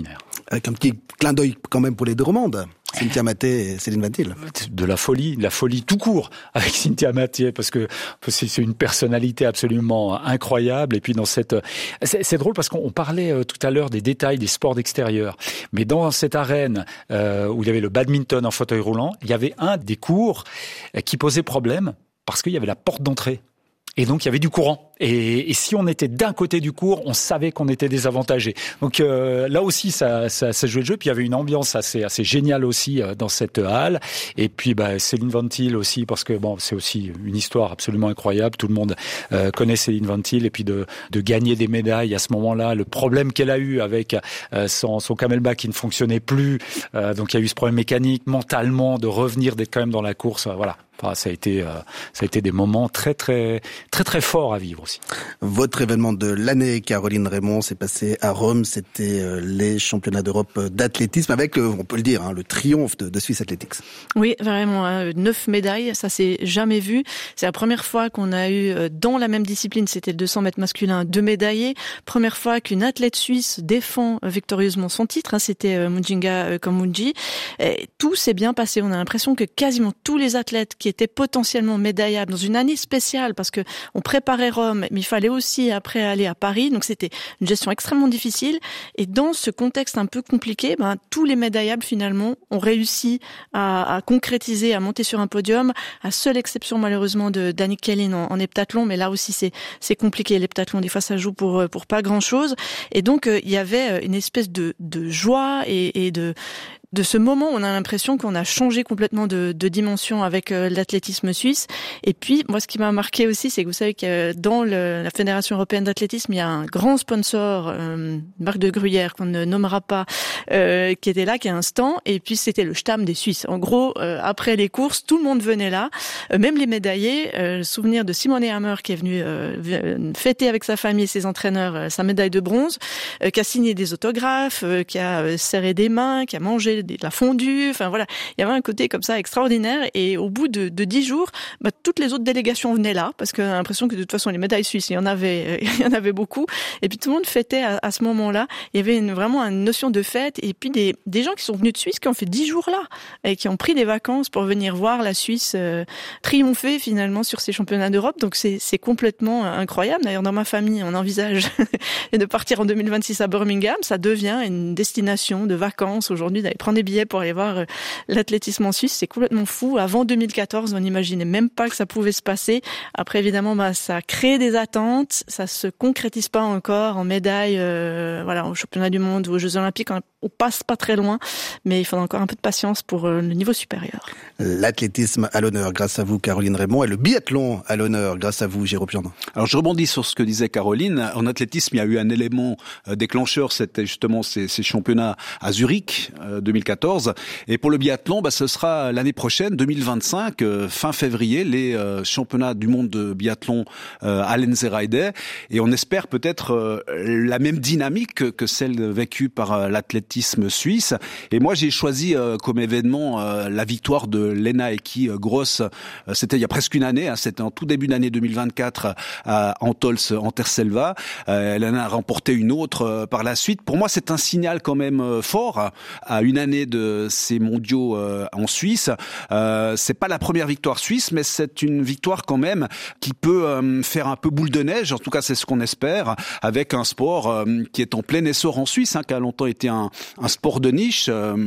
Avec un petit clin d'œil quand même pour les deux romandes. Cynthia Mathieu et Céline Van-Til. De la folie, de la folie tout court avec Cynthia Mathieu, parce que c'est une personnalité absolument incroyable. Et puis dans cette, c'est, c'est drôle parce qu'on parlait tout à l'heure des détails des sports d'extérieur, mais dans cette arène euh, où il y avait le badminton en fauteuil roulant, il y avait un des cours qui posait problème parce qu'il y avait la porte d'entrée. Et donc, il y avait du courant. Et, et si on était d'un côté du cours, on savait qu'on était désavantagé. Donc euh, là aussi, ça, ça, ça jouait le jeu. Puis il y avait une ambiance assez, assez géniale aussi euh, dans cette halle. Et puis bah, Céline Van-Til aussi, parce que bon, c'est aussi une histoire absolument incroyable. Tout le monde euh, connaît Céline Van-Til. Et puis de, de gagner des médailles à ce moment-là, le problème qu'elle a eu avec euh, son, son camelback qui ne fonctionnait plus. Euh, donc il y a eu ce problème mécanique, mentalement, de revenir, d'être quand même dans la course. Euh, voilà. Enfin, ça a été, euh, ça a été des moments très, très, très, très forts à vivre aussi. Votre événement de l'année, Caroline Raymond, s'est passé à Rome. C'était euh, les championnats d'Europe d'athlétisme avec, euh, on peut le dire, hein, le triomphe de, de Swiss Athletics. Oui, vraiment, hein, neuf médailles, ça s'est jamais vu. C'est la première fois qu'on a eu euh, dans la même discipline, c'était le deux cents mètres masculin, deux médaillés. Première fois qu'une athlète suisse défend euh, victorieusement son titre, hein, c'était euh, Mujinga euh, Kamunji. Et tout s'est bien passé. On a l'impression que quasiment tous les athlètes qui étaient potentiellement médaillables dans une année spéciale parce que on préparait Rome, mais il fallait aussi après aller à Paris, donc c'était une gestion extrêmement difficile. Et dans ce contexte un peu compliqué, ben tous les médaillables finalement ont réussi à, à concrétiser, à monter sur un podium. À seule exception malheureusement de Danick Kellin en, en heptathlon, mais là aussi c'est c'est compliqué l'heptathlon. Des fois ça joue pour pour pas grand chose. Et donc euh, il y avait une espèce de de joie et, et de de ce moment, on a l'impression qu'on a changé complètement de, de dimension avec euh, l'athlétisme suisse. Et puis, moi, ce qui m'a marqué aussi, c'est que vous savez que dans le, la Fédération européenne d'athlétisme, il y a un grand sponsor, euh, une marque de gruyère qu'on ne nommera pas, euh, qui était là, qui a un stand. Et puis, c'était le Stamm des Suisses. En gros, euh, après les courses, tout le monde venait là, euh, même les médaillés. Euh, le souvenir de Simone Hammer qui est venu euh, fêter avec sa famille et ses entraîneurs euh, sa médaille de bronze, euh, qui a signé des autographes, euh, qui a euh, serré des mains, qui a mangé de la fondue, enfin voilà, il y avait un côté comme ça extraordinaire. Et au bout de, de dix jours, bah, toutes les autres délégations venaient là parce qu'on a l'impression que de toute façon les médailles suisses, il y en avait, il y en avait beaucoup. Et puis tout le monde fêtait à, à ce moment-là. Il y avait une, vraiment une notion de fête. Et puis des, des gens qui sont venus de Suisse qui ont fait dix jours là et qui ont pris des vacances pour venir voir la Suisse euh, triompher finalement sur ces championnats d'Europe. Donc c'est, c'est complètement incroyable. D'ailleurs dans ma famille, on envisage de partir en deux mille vingt-six à Birmingham. Ça devient une destination de vacances aujourd'hui, d'aller prendre des billets pour aller voir l'athlétisme en Suisse. C'est complètement fou. Avant deux mille quatorze, on n'imaginait même pas que ça pouvait se passer. Après, évidemment, bah, ça crée des attentes. Ça se concrétise pas encore en médailles, euh, voilà, au championnat du monde ou aux Jeux Olympiques. On, on passe pas très loin, mais il faudra encore un peu de patience pour euh, le niveau supérieur. L'athlétisme à l'honneur grâce à vous, Caroline Raymond, et le biathlon à l'honneur grâce à vous, Jérôme Piandin. Alors, je rebondis sur ce que disait Caroline. En athlétisme, il y a eu un élément déclencheur. C'était justement ces, ces championnats à Zurich, euh, deux mille quatorze. Et pour le biathlon, bah, ce sera l'année prochaine, deux mille vingt-cinq, euh, fin février, les euh, championnats du monde de biathlon euh, à Lenzerheide. Et on espère peut-être euh, la même dynamique que, que celle vécue par euh, l'athlétisme suisse. Et moi, j'ai choisi euh, comme événement euh, la victoire de Lena Eki Gross. Euh, c'était il y a presque une année, hein, c'était en tout début d'année deux mille vingt-quatre à Antols, Anterselva. Euh, elle en a remporté une autre euh, par la suite. Pour moi, c'est un signal quand même euh, fort à une année de ces mondiaux euh, en Suisse. Euh, c'est pas la première victoire suisse, mais c'est une victoire quand même qui peut euh, faire un peu boule de neige. En tout cas, c'est ce qu'on espère, avec un sport euh, qui est en plein essor en Suisse, hein, qui a longtemps été un, un sport de niche, euh,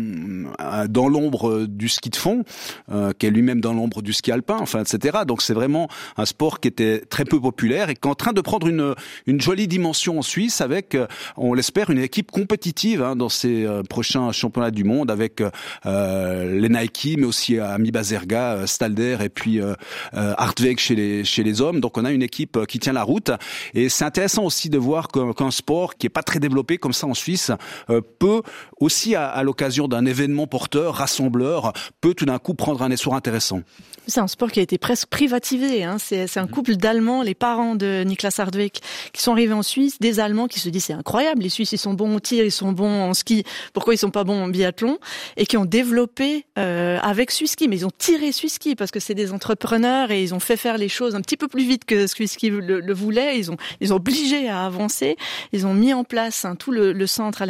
dans l'ombre du ski de fond, euh, qui est lui-même dans l'ombre du ski alpin, enfin, et cetera. Donc c'est vraiment un sport qui était très peu populaire et qui est en train de prendre une, une jolie dimension en Suisse avec, on l'espère, une équipe compétitive hein, dans ces euh, prochains championnats du monde avec euh, les Nike, mais aussi Ami Bazerga, Stalder et puis euh, Hartweg chez les chez les hommes. Donc on a une équipe qui tient la route et c'est intéressant aussi de voir qu'un, qu'un sport qui est pas très développé comme ça en Suisse euh, peut aussi à, à l'occasion d'un événement porteur, rassembleur, peut tout d'un coup prendre un essor intéressant. C'est un sport qui a été presque privatisé. Hein. C'est, c'est un couple d'Allemands, les parents de Niklas Hartweg, qui sont arrivés en Suisse, des Allemands qui se disent c'est incroyable, les Suisses ils sont bons au tir, ils sont bons en ski, pourquoi ils sont pas bons en biathlon, et qui ont développé euh, avec Swisski, mais ils ont tiré Swisski parce que c'est des entrepreneurs et ils ont fait faire les choses un petit peu plus vite que Swisski le, le voulait. Ils ont ils ont obligé à avancer. Ils ont mis en place hein, tout le, le centre à Lenzerheide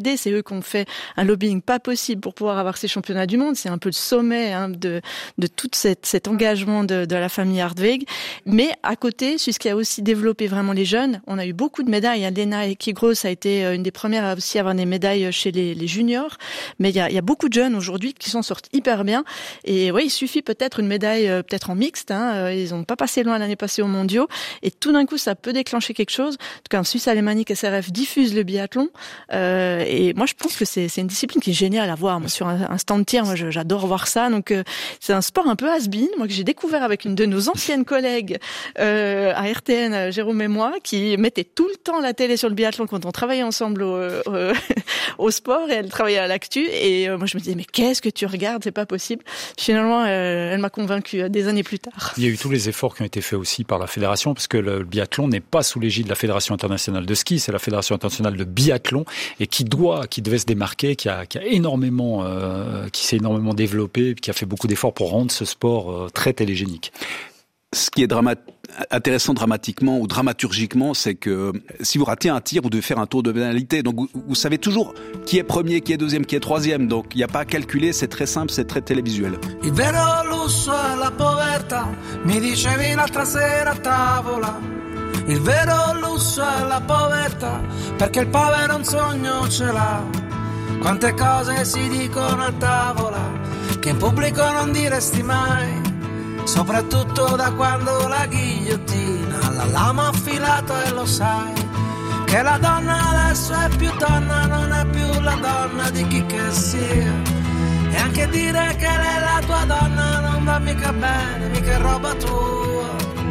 aidé. C'est eux qui ont fait un lobbying pas possible pour pouvoir avoir ces championnats du monde. C'est un peu le sommet hein, de, de tout cette, cet engagement de, de la famille Hartweg. Mais à côté, Suisse qui a aussi développé vraiment les jeunes, on a eu beaucoup de médailles. Lena Ekigros a été une des premières à aussi avoir des médailles chez les, les juniors. Mais il y a, il y a beaucoup de jeunes aujourd'hui qui s'en sortent hyper bien. Et oui, il suffit peut-être une médaille, peut-être en mixte. Hein. Ils n'ont pas passé loin l'année passée aux mondiaux. Et tout d'un coup, ça peut déclencher quelque chose. En tout cas, en Suisse alémanique, S R F diffuse le biathlon. Euh, et moi, je pense que c'est, c'est une discipline qui est géniale à voir. Moi, sur un, un stand tir, moi, je, j'adore voir ça. Donc, euh, c'est un sport un peu has-been, moi, que j'ai découvert avec une de nos anciennes collègues euh, à R T N, Jérôme et moi, qui mettait tout le temps la télé sur le biathlon quand on travaillait ensemble au, au, au sport, et elle travaillait à l'actu. Et euh, moi, je me disais, mais qu'est-ce que tu regardes? C'est pas possible. Finalement, euh, elle m'a convaincue des années plus tard. Il y a eu tous les efforts qui ont été faits aussi par la fédération, parce que le biathlon n'est pas sous l'égide de la Fédération internationale de ski, c'est la Fédération internationale de biathlon, et qui doit, qui devait se démarquer, qui a, qui a énormément, euh, qui s'est énormément développé, qui a fait beaucoup d'efforts pour rendre ce sport euh, très télégénique. Ce qui est dramat- intéressant dramatiquement ou dramaturgiquement, c'est que si vous ratez un tir, vous devez faire un tour de pénalité. Donc vous, vous savez toujours qui est premier, qui est deuxième, qui est troisième. Donc il n'y a pas à calculer, c'est très simple, c'est très télévisuel. Il vero lusso è la povertà, mi dicevi l'altra sera a tavola. Il vero lusso è la povertà, perché il povero un sogno ce l'ha. Quante cose si dicono a tavola, che in pubblico non diresti mai. Soprattutto da quando la ghigliottina la lama affilata, e lo sai che la donna adesso è più donna, non è più la donna di chi che sia. E anche dire che lei è la tua donna non va mica bene, mica è roba tua.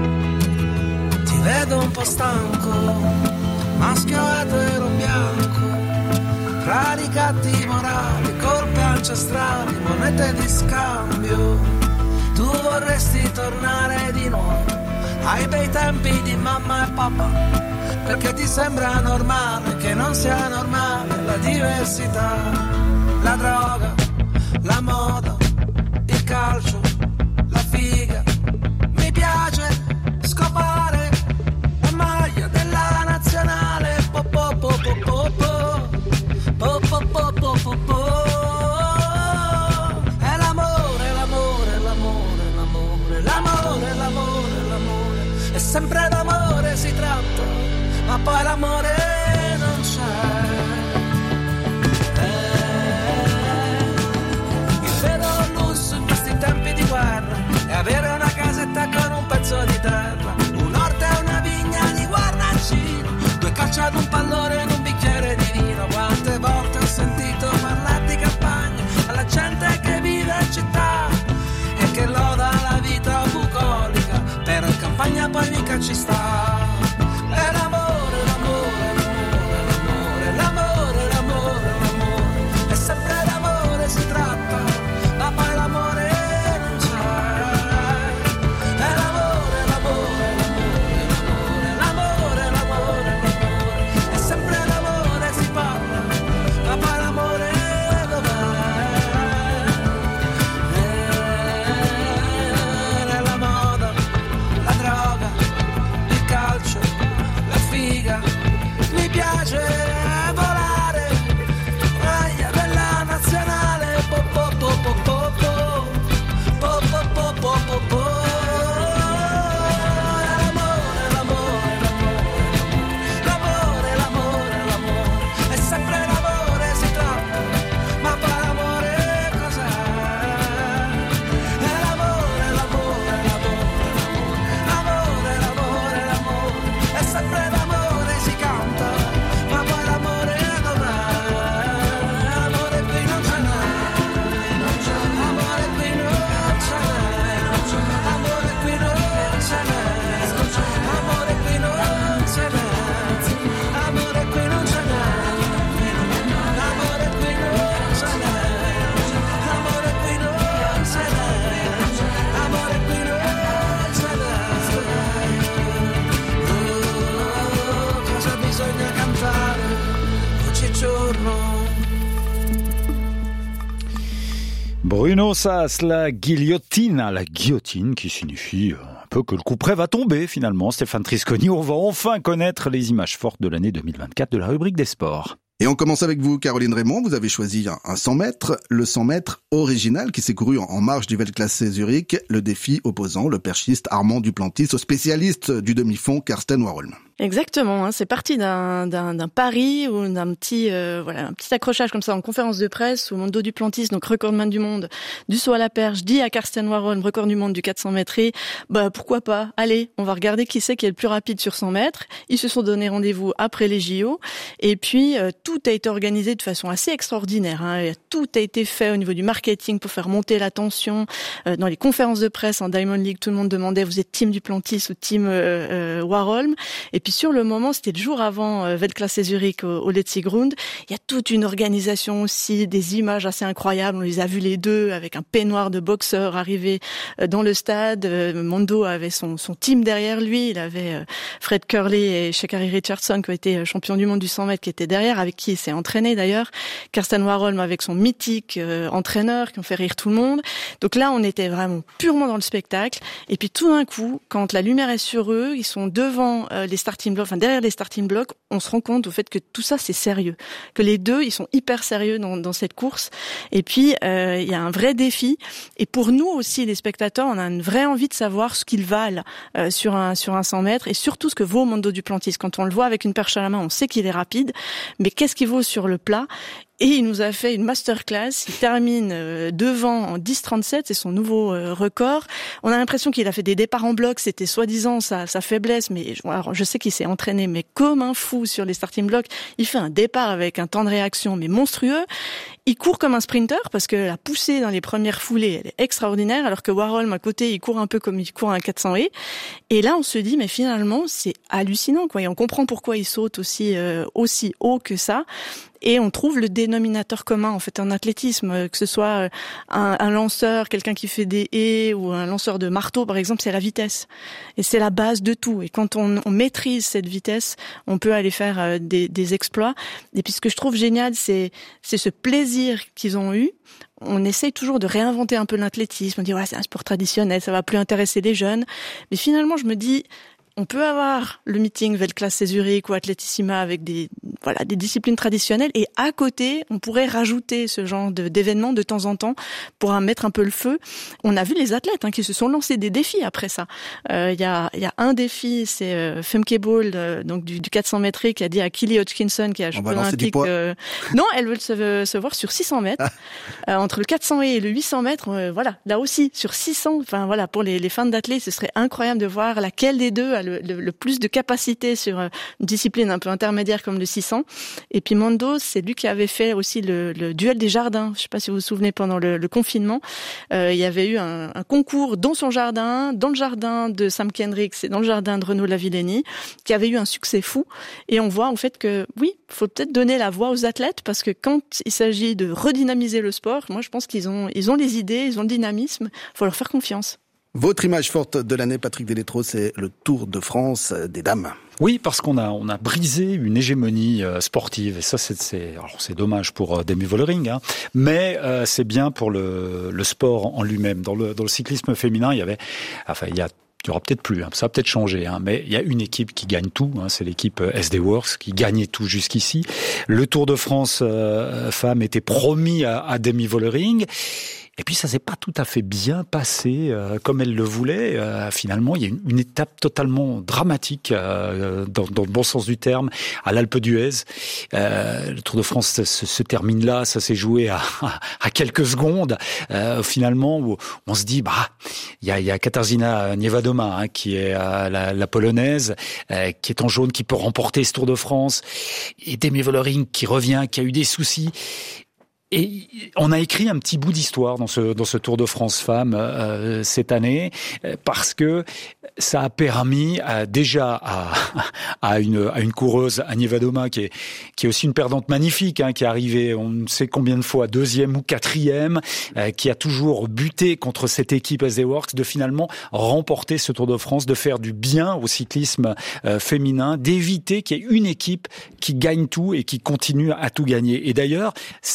Ti vedo un po' stanco, maschio etero bianco, fra ricatti morali, colpe ancestrali, monete di scambio. Tu vorresti tornare di nuovo ai bei tempi di mamma e papà, perché ti sembra normale che non sia normale la diversità, la droga, la moda, il calcio, la figa. Mi piace scopare la maglia della nazionale, po po po po po po po po po po po po. L'amore, l'amore, l'amore, e sempre d'amore si tratta, ma poi l'amore non c'è. Eh, il vero lusso in questi tempi di guerra è avere una casetta con un pezzo di terra, un orto e una vigna di guarnancino, due calci ad un pallone e un bicchiere di vino. Quante volte ho sentito parlare di campagna alla gente che vive in città e che loda la vita bucolica, però in campagna poi mica ci sta. È l'amore, l'amore, l'amore, l'amore, l'amore, l'amore, è sempre l'amore si tratta, ma poi l'amore non c'è. È l'amore, l'amore, l'amore, l'amore, l'amore, l'amore, è sempre l'amore si parla, ma poi l'amore mi piace volare, maglia della nazionale, po po po po po po po po po po po po. L'amore, l'amore, l'amore, l'amore, l'amore, è sempre l'amore si tratta, ma poi l'amore cos'è? È l'amore, l'amore, l'amore, l'amore, l'amore, l'amore, è sempre l'amore. Bruno Sass, la guillotine, la guillotine qui signifie un peu que le coup près va tomber finalement. Stéphane Trisconi, on va enfin connaître les images fortes de l'année deux mille vingt-quatre de la rubrique des sports. Et on commence avec vous, Caroline Raymond. Vous avez choisi un, un cent mètres, le cent mètres original qui s'est couru en, en marge du Weltklasse Zurich, le défi opposant le perchiste Armand Duplantis au spécialiste du demi-fond Karsten Warholm. Exactement, hein, c'est parti d'un, d'un, d'un pari ou d'un petit, euh, voilà, un petit accrochage comme ça en conférence de presse où Mondo Duplantis, donc recordman du monde du saut à la perche, dit à Karsten Warholm, record du monde du quatre cents mètres, et bah pourquoi pas, allez, on va regarder qui c'est qui est le plus rapide sur cent mètres. Ils se sont donné rendez-vous après les J O, et puis euh, tout a été organisé de façon assez extraordinaire. Hein, tout a été fait au niveau du marketing pour faire monter la tension. Euh, dans les conférences de presse en Diamond League, tout le monde demandait vous êtes team Duplantis ou team euh, euh, Warholm, et puis sur le moment, c'était le jour avant euh, Weltklasse Zurich au, au Letzigrund. Il y a toute une organisation aussi, des images assez incroyables. On les a vus les deux avec un peignoir de boxeur arrivé euh, dans le stade. Euh, Mondo avait son, son team derrière lui. Il avait euh, Fred Curley et Sha'Carri Richardson qui ont été champions du monde du cent mètres qui étaient derrière, avec qui il s'est entraîné d'ailleurs. Karsten Warholm avec son mythique euh, entraîneur qui ont fait rire tout le monde. Donc là, on était vraiment purement dans le spectacle. Et puis tout d'un coup, quand la lumière est sur eux, ils sont devant euh, les starting blocks, enfin derrière les starting blocks, on se rend compte au fait que tout ça c'est sérieux, que les deux ils sont hyper sérieux dans, dans cette course. Et puis euh, il y a un vrai défi. Et pour nous aussi les spectateurs, on a une vraie envie de savoir ce qu'ils valent euh, sur un sur un cent mètres et surtout ce que vaut Mondo Duplantis. Quand on le voit avec une perche à la main, on sait qu'il est rapide, mais qu'est-ce qu'il vaut sur le plat? Et il nous a fait une masterclass. Il termine devant en dix trente-sept, c'est son nouveau record. On a l'impression qu'il a fait des départs en bloc, c'était soi-disant sa, sa faiblesse, mais alors je sais qu'il s'est entraîné, mais comme un fou sur les starting blocks. Il fait un départ avec un temps de réaction, mais monstrueux. Il court comme un sprinter parce que la poussée dans les premières foulées, elle est extraordinaire, alors que Warholm à côté, il court un peu comme il court un quatre cents haies. Et là, on se dit, mais finalement, c'est hallucinant, quoi. Et on comprend pourquoi il saute aussi euh, aussi haut que ça. Et on trouve le dénominateur commun en fait en athlétisme, que ce soit un, un lanceur, quelqu'un qui fait des haies ou un lanceur de marteau par exemple, c'est la vitesse. Et c'est la base de tout. Et quand on, on maîtrise cette vitesse, on peut aller faire des, des exploits. Et puis ce que je trouve génial, c'est, c'est ce plaisir qu'ils ont eu. On essaye toujours de réinventer un peu l'athlétisme. On dit ouais, c'est un sport traditionnel, ça va plus intéresser les jeunes. Mais finalement, je me dis on peut avoir le meeting Weltklasse Zurich ou Athletissima avec des voilà des disciplines traditionnelles et à côté on pourrait rajouter ce genre de, d'événements de temps en temps pour mettre un peu le feu. On a vu les athlètes hein, qui se sont lancés des défis après ça. Il euh, y a il y a un défi, c'est euh, Femke Bol euh, donc du, du quatre cents mètres qui a dit à Kelly Hodgkinson qui est champion olympique. Euh, non, elle veut se, se voir sur six cents mètres euh, entre le quatre cents et le huit cents mètres. Euh, voilà, là aussi sur six cents. Enfin voilà pour les, les fans d'athlètes, ce serait incroyable de voir laquelle des deux a Le, le, le plus de capacité sur une discipline un peu intermédiaire comme le six cents. Et puis Mondo, c'est lui qui avait fait aussi le, le duel des jardins. Je ne sais pas si vous vous souvenez, pendant le, le confinement, euh, il y avait eu un, un concours dans son jardin, dans le jardin de Sam Kendricks et dans le jardin de Renaud Lavillenie, qui avait eu un succès fou. Et on voit en fait que oui, il faut peut-être donner la voix aux athlètes parce que quand il s'agit de redynamiser le sport, moi je pense qu'ils ont, ils ont les idées, ils ont le dynamisme, il faut leur faire confiance. Votre image forte de l'année, Patrick Delétro, c'est le Tour de France des dames. Oui, parce qu'on a on a brisé une hégémonie euh, sportive et ça c'est c'est alors c'est dommage pour euh, Demi Vollering, hein, mais euh, c'est bien pour le le sport en lui-même. Dans le dans le cyclisme féminin, il y avait enfin il y a Il y aura peut-être plus, hein, ça va peut-être changer, hein, mais il y a une équipe qui gagne tout, hein, c'est l'équipe S D Works qui gagnait tout jusqu'ici. Le Tour de France euh, femmes était promis à, à Demi Vollering. Et puis ça s'est pas tout à fait bien passé euh, comme elle le voulait. Euh, finalement, il y a une, une étape totalement dramatique, euh, dans, dans le bon sens du terme, à l'Alpe d'Huez. Euh, le Tour de France se, se termine là, ça s'est joué à, à quelques secondes. Euh, finalement, où on se dit, bah, il y a, il y a Katarzyna Niewiadoma hein, qui est euh, la, la polonaise, euh, qui est en jaune, qui peut remporter ce Tour de France, et Demi Vollering qui revient, qui a eu des soucis. Et on a écrit un petit bout d'histoire dans ce dans ce Tour de France femmes euh, cette année parce que ça a permis à, déjà à à une à une coureuse, à Niewiadoma qui est qui est aussi une perdante magnifique, hein, qui est arrivée on ne sait combien de fois deuxième ou quatrième, euh, qui a toujours buté contre cette équipe S D Works, de finalement remporter ce Tour de France, de faire du bien au cyclisme euh, féminin, d'éviter qu'il y ait une équipe qui gagne tout et qui continue à tout gagner. Et d'ailleurs, ça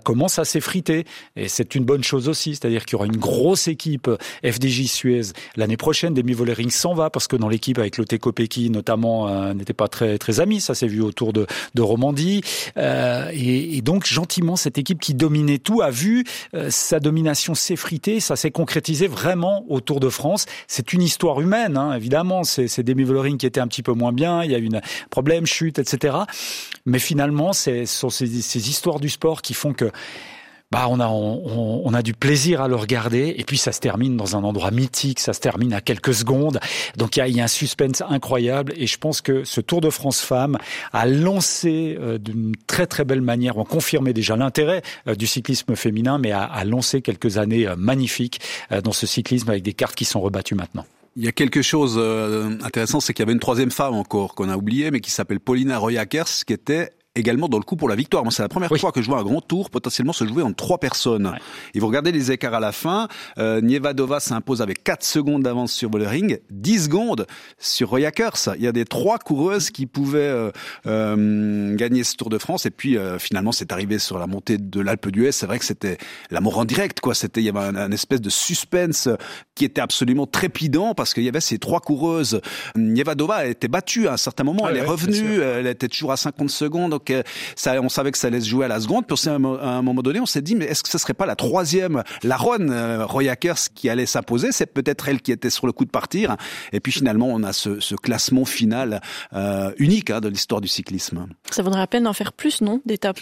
commence à s'effriter. Et c'est une bonne chose aussi, c'est-à-dire qu'il y aura une grosse équipe F D J Suez l'année prochaine. Demi Vollering s'en va parce que dans l'équipe avec Lotte Kopecky notamment euh, n'était pas très très amis. Ça s'est vu autour de, de Romandie. Euh, et, et donc gentiment cette équipe qui dominait tout a vu euh, sa domination s'effriter. Ça s'est concrétisé vraiment au Tour de France. C'est une histoire humaine, hein, évidemment. C'est, c'est Demi Vollering qui était un petit peu moins bien. Il y a eu un problème, chute, et cetera. Mais finalement, c'est ce sont ces, ces histoires du sport qui font que bah on a on, on a du plaisir à le regarder, et puis ça se termine dans un endroit mythique, ça se termine à quelques secondes, donc il y a, il y a un suspense incroyable, et je pense que ce Tour de France Femmes a lancé euh, d'une très très belle manière, on confirmait déjà l'intérêt euh, du cyclisme féminin, mais a, a lancé quelques années euh, magnifiques euh, dans ce cyclisme avec des cartes qui sont rebattues maintenant. Il y a quelque chose euh, intéressant, c'est qu'il y avait une troisième femme encore qu'on a oubliée, mais qui s'appelle Paulina Rojakers, qui était également dans le coup pour la victoire. Moi, c'est la première oui. fois que je vois un grand tour potentiellement se jouer en trois personnes. Ouais. Et vous regardez les écarts à la fin. Euh, Nievadova s'impose avec quatre secondes d'avance sur Vollering, dix secondes sur Rojakers. Il y a des trois coureuses qui pouvaient euh, euh, gagner ce Tour de France. Et puis euh, finalement, c'est arrivé sur la montée de l'Alpe d'Huez. C'est vrai que c'était la mort en direct, quoi. C'était, il y avait un, un espèce de suspense qui était absolument trépidant parce qu'il y avait ces trois coureuses. Nievadova a été battue à un certain moment. Ouais, elle ouais, est revenue. Elle était toujours à cinquante secondes. Donc ça, on savait que ça allait se jouer à la seconde. Puis à un moment donné, on s'est dit, mais est-ce que ce serait pas la troisième, la Ron euh, Rojakers qui allait s'imposer? C'est peut-être elle qui était sur le coup de partir. Et puis finalement, on a ce, ce classement final euh, unique hein, de l'histoire du cyclisme. Ça vaudrait la peine d'en faire plus, non, d'étapes?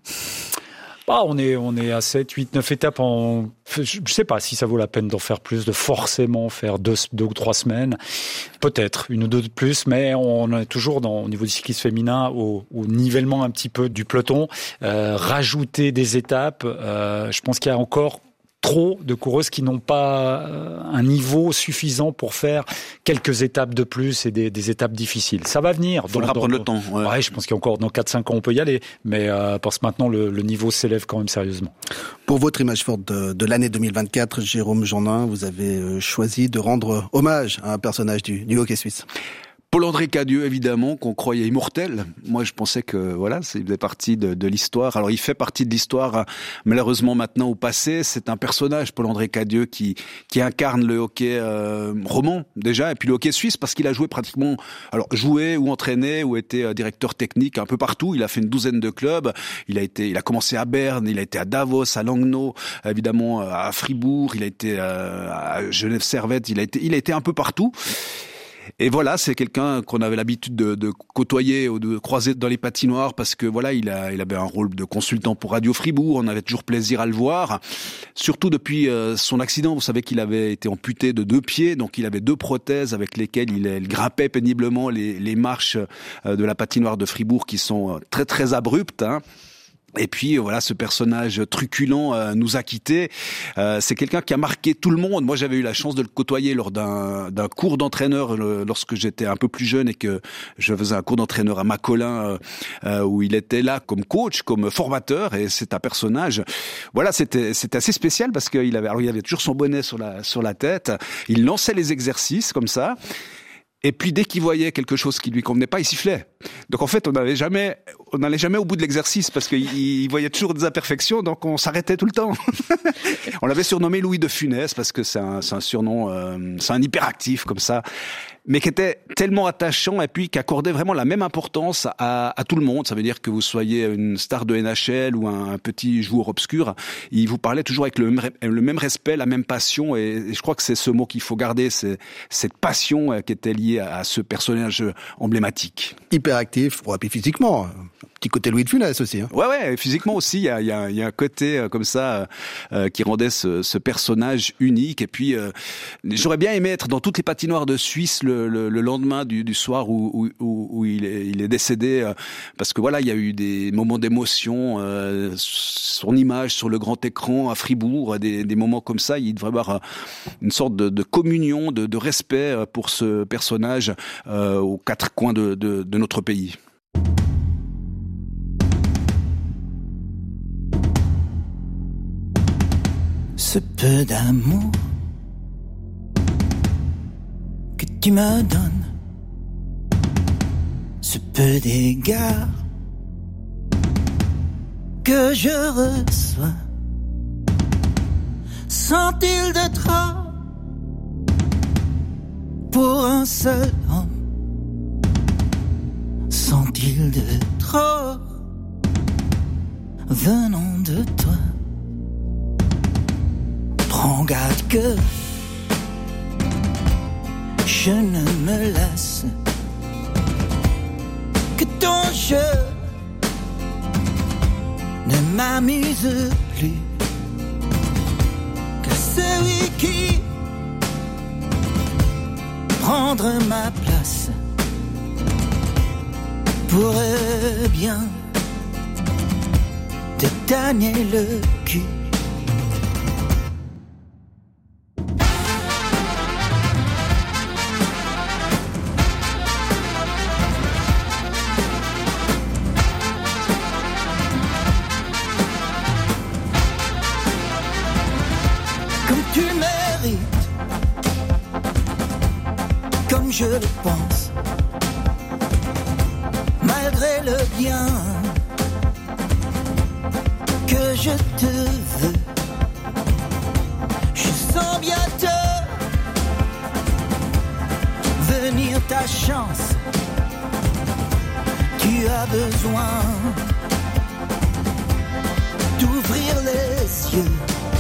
Ah, on est, on est à sept, huit, neuf étapes en, je sais pas si ça vaut la peine d'en faire plus, de forcément faire deux, deux ou trois semaines. Peut-être, une ou deux de plus, mais on est toujours dans, au niveau du cyclisme féminin, au, au nivellement un petit peu du peloton. Euh, rajouter des étapes, euh, je pense qu'il y a encore trop de coureuses qui n'ont pas un niveau suffisant pour faire quelques étapes de plus et des, des étapes difficiles. Ça va venir. Il faudra prendre le temps. Ouais. ouais, je pense qu'il y a encore dans quatre cinq ans on peut y aller, mais euh, parce que maintenant le, le niveau s'élève quand même sérieusement. Pour votre image forte de, de l'année deux mille vingt-quatre, Jérôme Gendin, vous avez choisi de rendre hommage à un personnage du, du hockey suisse. Paul-André Cadieux, évidemment, qu'on croyait immortel. Moi, je pensais que, voilà, il faisait partie de, de l'histoire. Alors, il fait partie de l'histoire, malheureusement, maintenant au passé. C'est un personnage, Paul-André Cadieux, qui, qui incarne le hockey euh, roman, déjà, et puis le hockey suisse, parce qu'il a joué pratiquement, alors, joué ou entraîné, ou été euh, directeur technique un peu partout. Il a fait une douzaine de clubs. Il a été, il a commencé à Berne, il a été à Davos, à Langnau, évidemment, à Fribourg, il a été euh, à Genève-Servette, il a été, il a été un peu partout. Et voilà, c'est quelqu'un qu'on avait l'habitude de, de côtoyer ou de croiser dans les patinoires parce que voilà, il, a, il avait un rôle de consultant pour Radio Fribourg. On avait toujours plaisir à le voir. Surtout depuis euh, son accident, vous savez qu'il avait été amputé de deux pieds, donc il avait deux prothèses avec lesquelles il, il grimpait péniblement les, les marches euh, de la patinoire de Fribourg qui sont très très abruptes, hein. Et puis voilà, ce personnage truculent euh, nous a quittés. Euh, c'est quelqu'un qui a marqué tout le monde. Moi, j'avais eu la chance de le côtoyer lors d'un, d'un cours d'entraîneur le, lorsque j'étais un peu plus jeune et que je faisais un cours d'entraîneur à Macolin euh, euh, où il était là comme coach, comme formateur. Et c'est un personnage. Voilà, c'était c'était assez spécial parce qu'il avait alors il avait toujours son bonnet sur la sur la tête. Il lançait les exercices comme ça. Et puis dès qu'il voyait quelque chose qui lui convenait pas, il sifflait. Donc en fait, on n'avait jamais, on n'allait jamais au bout de l'exercice parce qu'il il voyait toujours des imperfections, donc on s'arrêtait tout le temps. On l'avait surnommé Louis de Funès parce que c'est un, c'est un surnom, euh, c'est un hyperactif comme ça, mais qui était tellement attachant et puis qui accordait vraiment la même importance à, à tout le monde. Ça veut dire que vous soyez une star de N H L ou un, un petit joueur obscur, il vous parlait toujours avec le même, le même respect, la même passion. Et, et je crois que c'est ce mot qu'il faut garder, c'est cette passion qui était liée à, à ce personnage emblématique. Hyperactif, ouais, puis physiquement. Petit côté Louis de Funès aussi. Hein. Ouais, ouais, physiquement aussi, il y a, il y a, il y a un côté euh, comme ça euh, qui rendait ce, ce personnage unique. Et puis, euh, j'aurais bien aimé être dans toutes les patinoires de Suisse le, le, le lendemain du, du soir où, où, où, où il, est, il est décédé, euh, parce que voilà, il y a eu des moments d'émotion, euh, son image sur le grand écran à Fribourg, des, des moments comme ça. Il devrait y avoir une sorte de, de communion, de, de respect pour ce personnage euh, aux quatre coins de, de, de notre pays. Ce peu d'amour que tu me donnes, ce peu d'égard que que je reçois. Sont-ils de trop pour un seul homme? Sont-ils de trop venant de toi? Prends garde que je ne me lasse, que ton jeu ne m'amuse plus, que celui qui prendra ma place pourrait bien te gagner le cul. Je le pense, malgré le bien que je te veux, je sens bientôt venir ta chance. Tu as besoin d'ouvrir les yeux.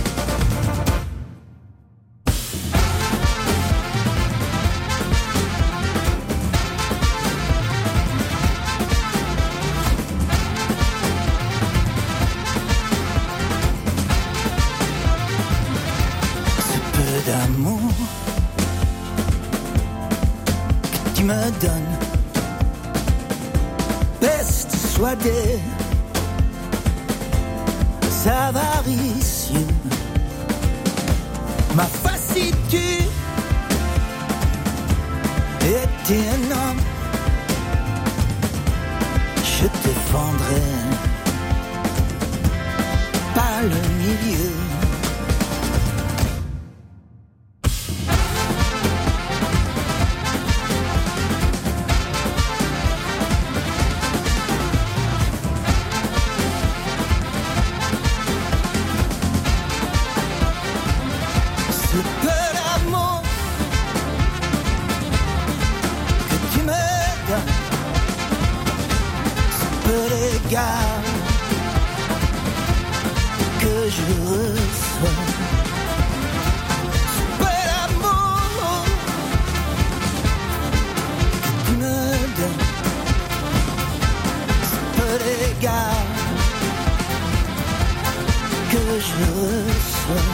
D'amour que tu me donnes, peste soit des avaricieux, ma facitude était un homme, je te fendrai par le milieu. Que je reçois, ce peu d'amour que tu me donnes, ce peu d'égard que je reçois.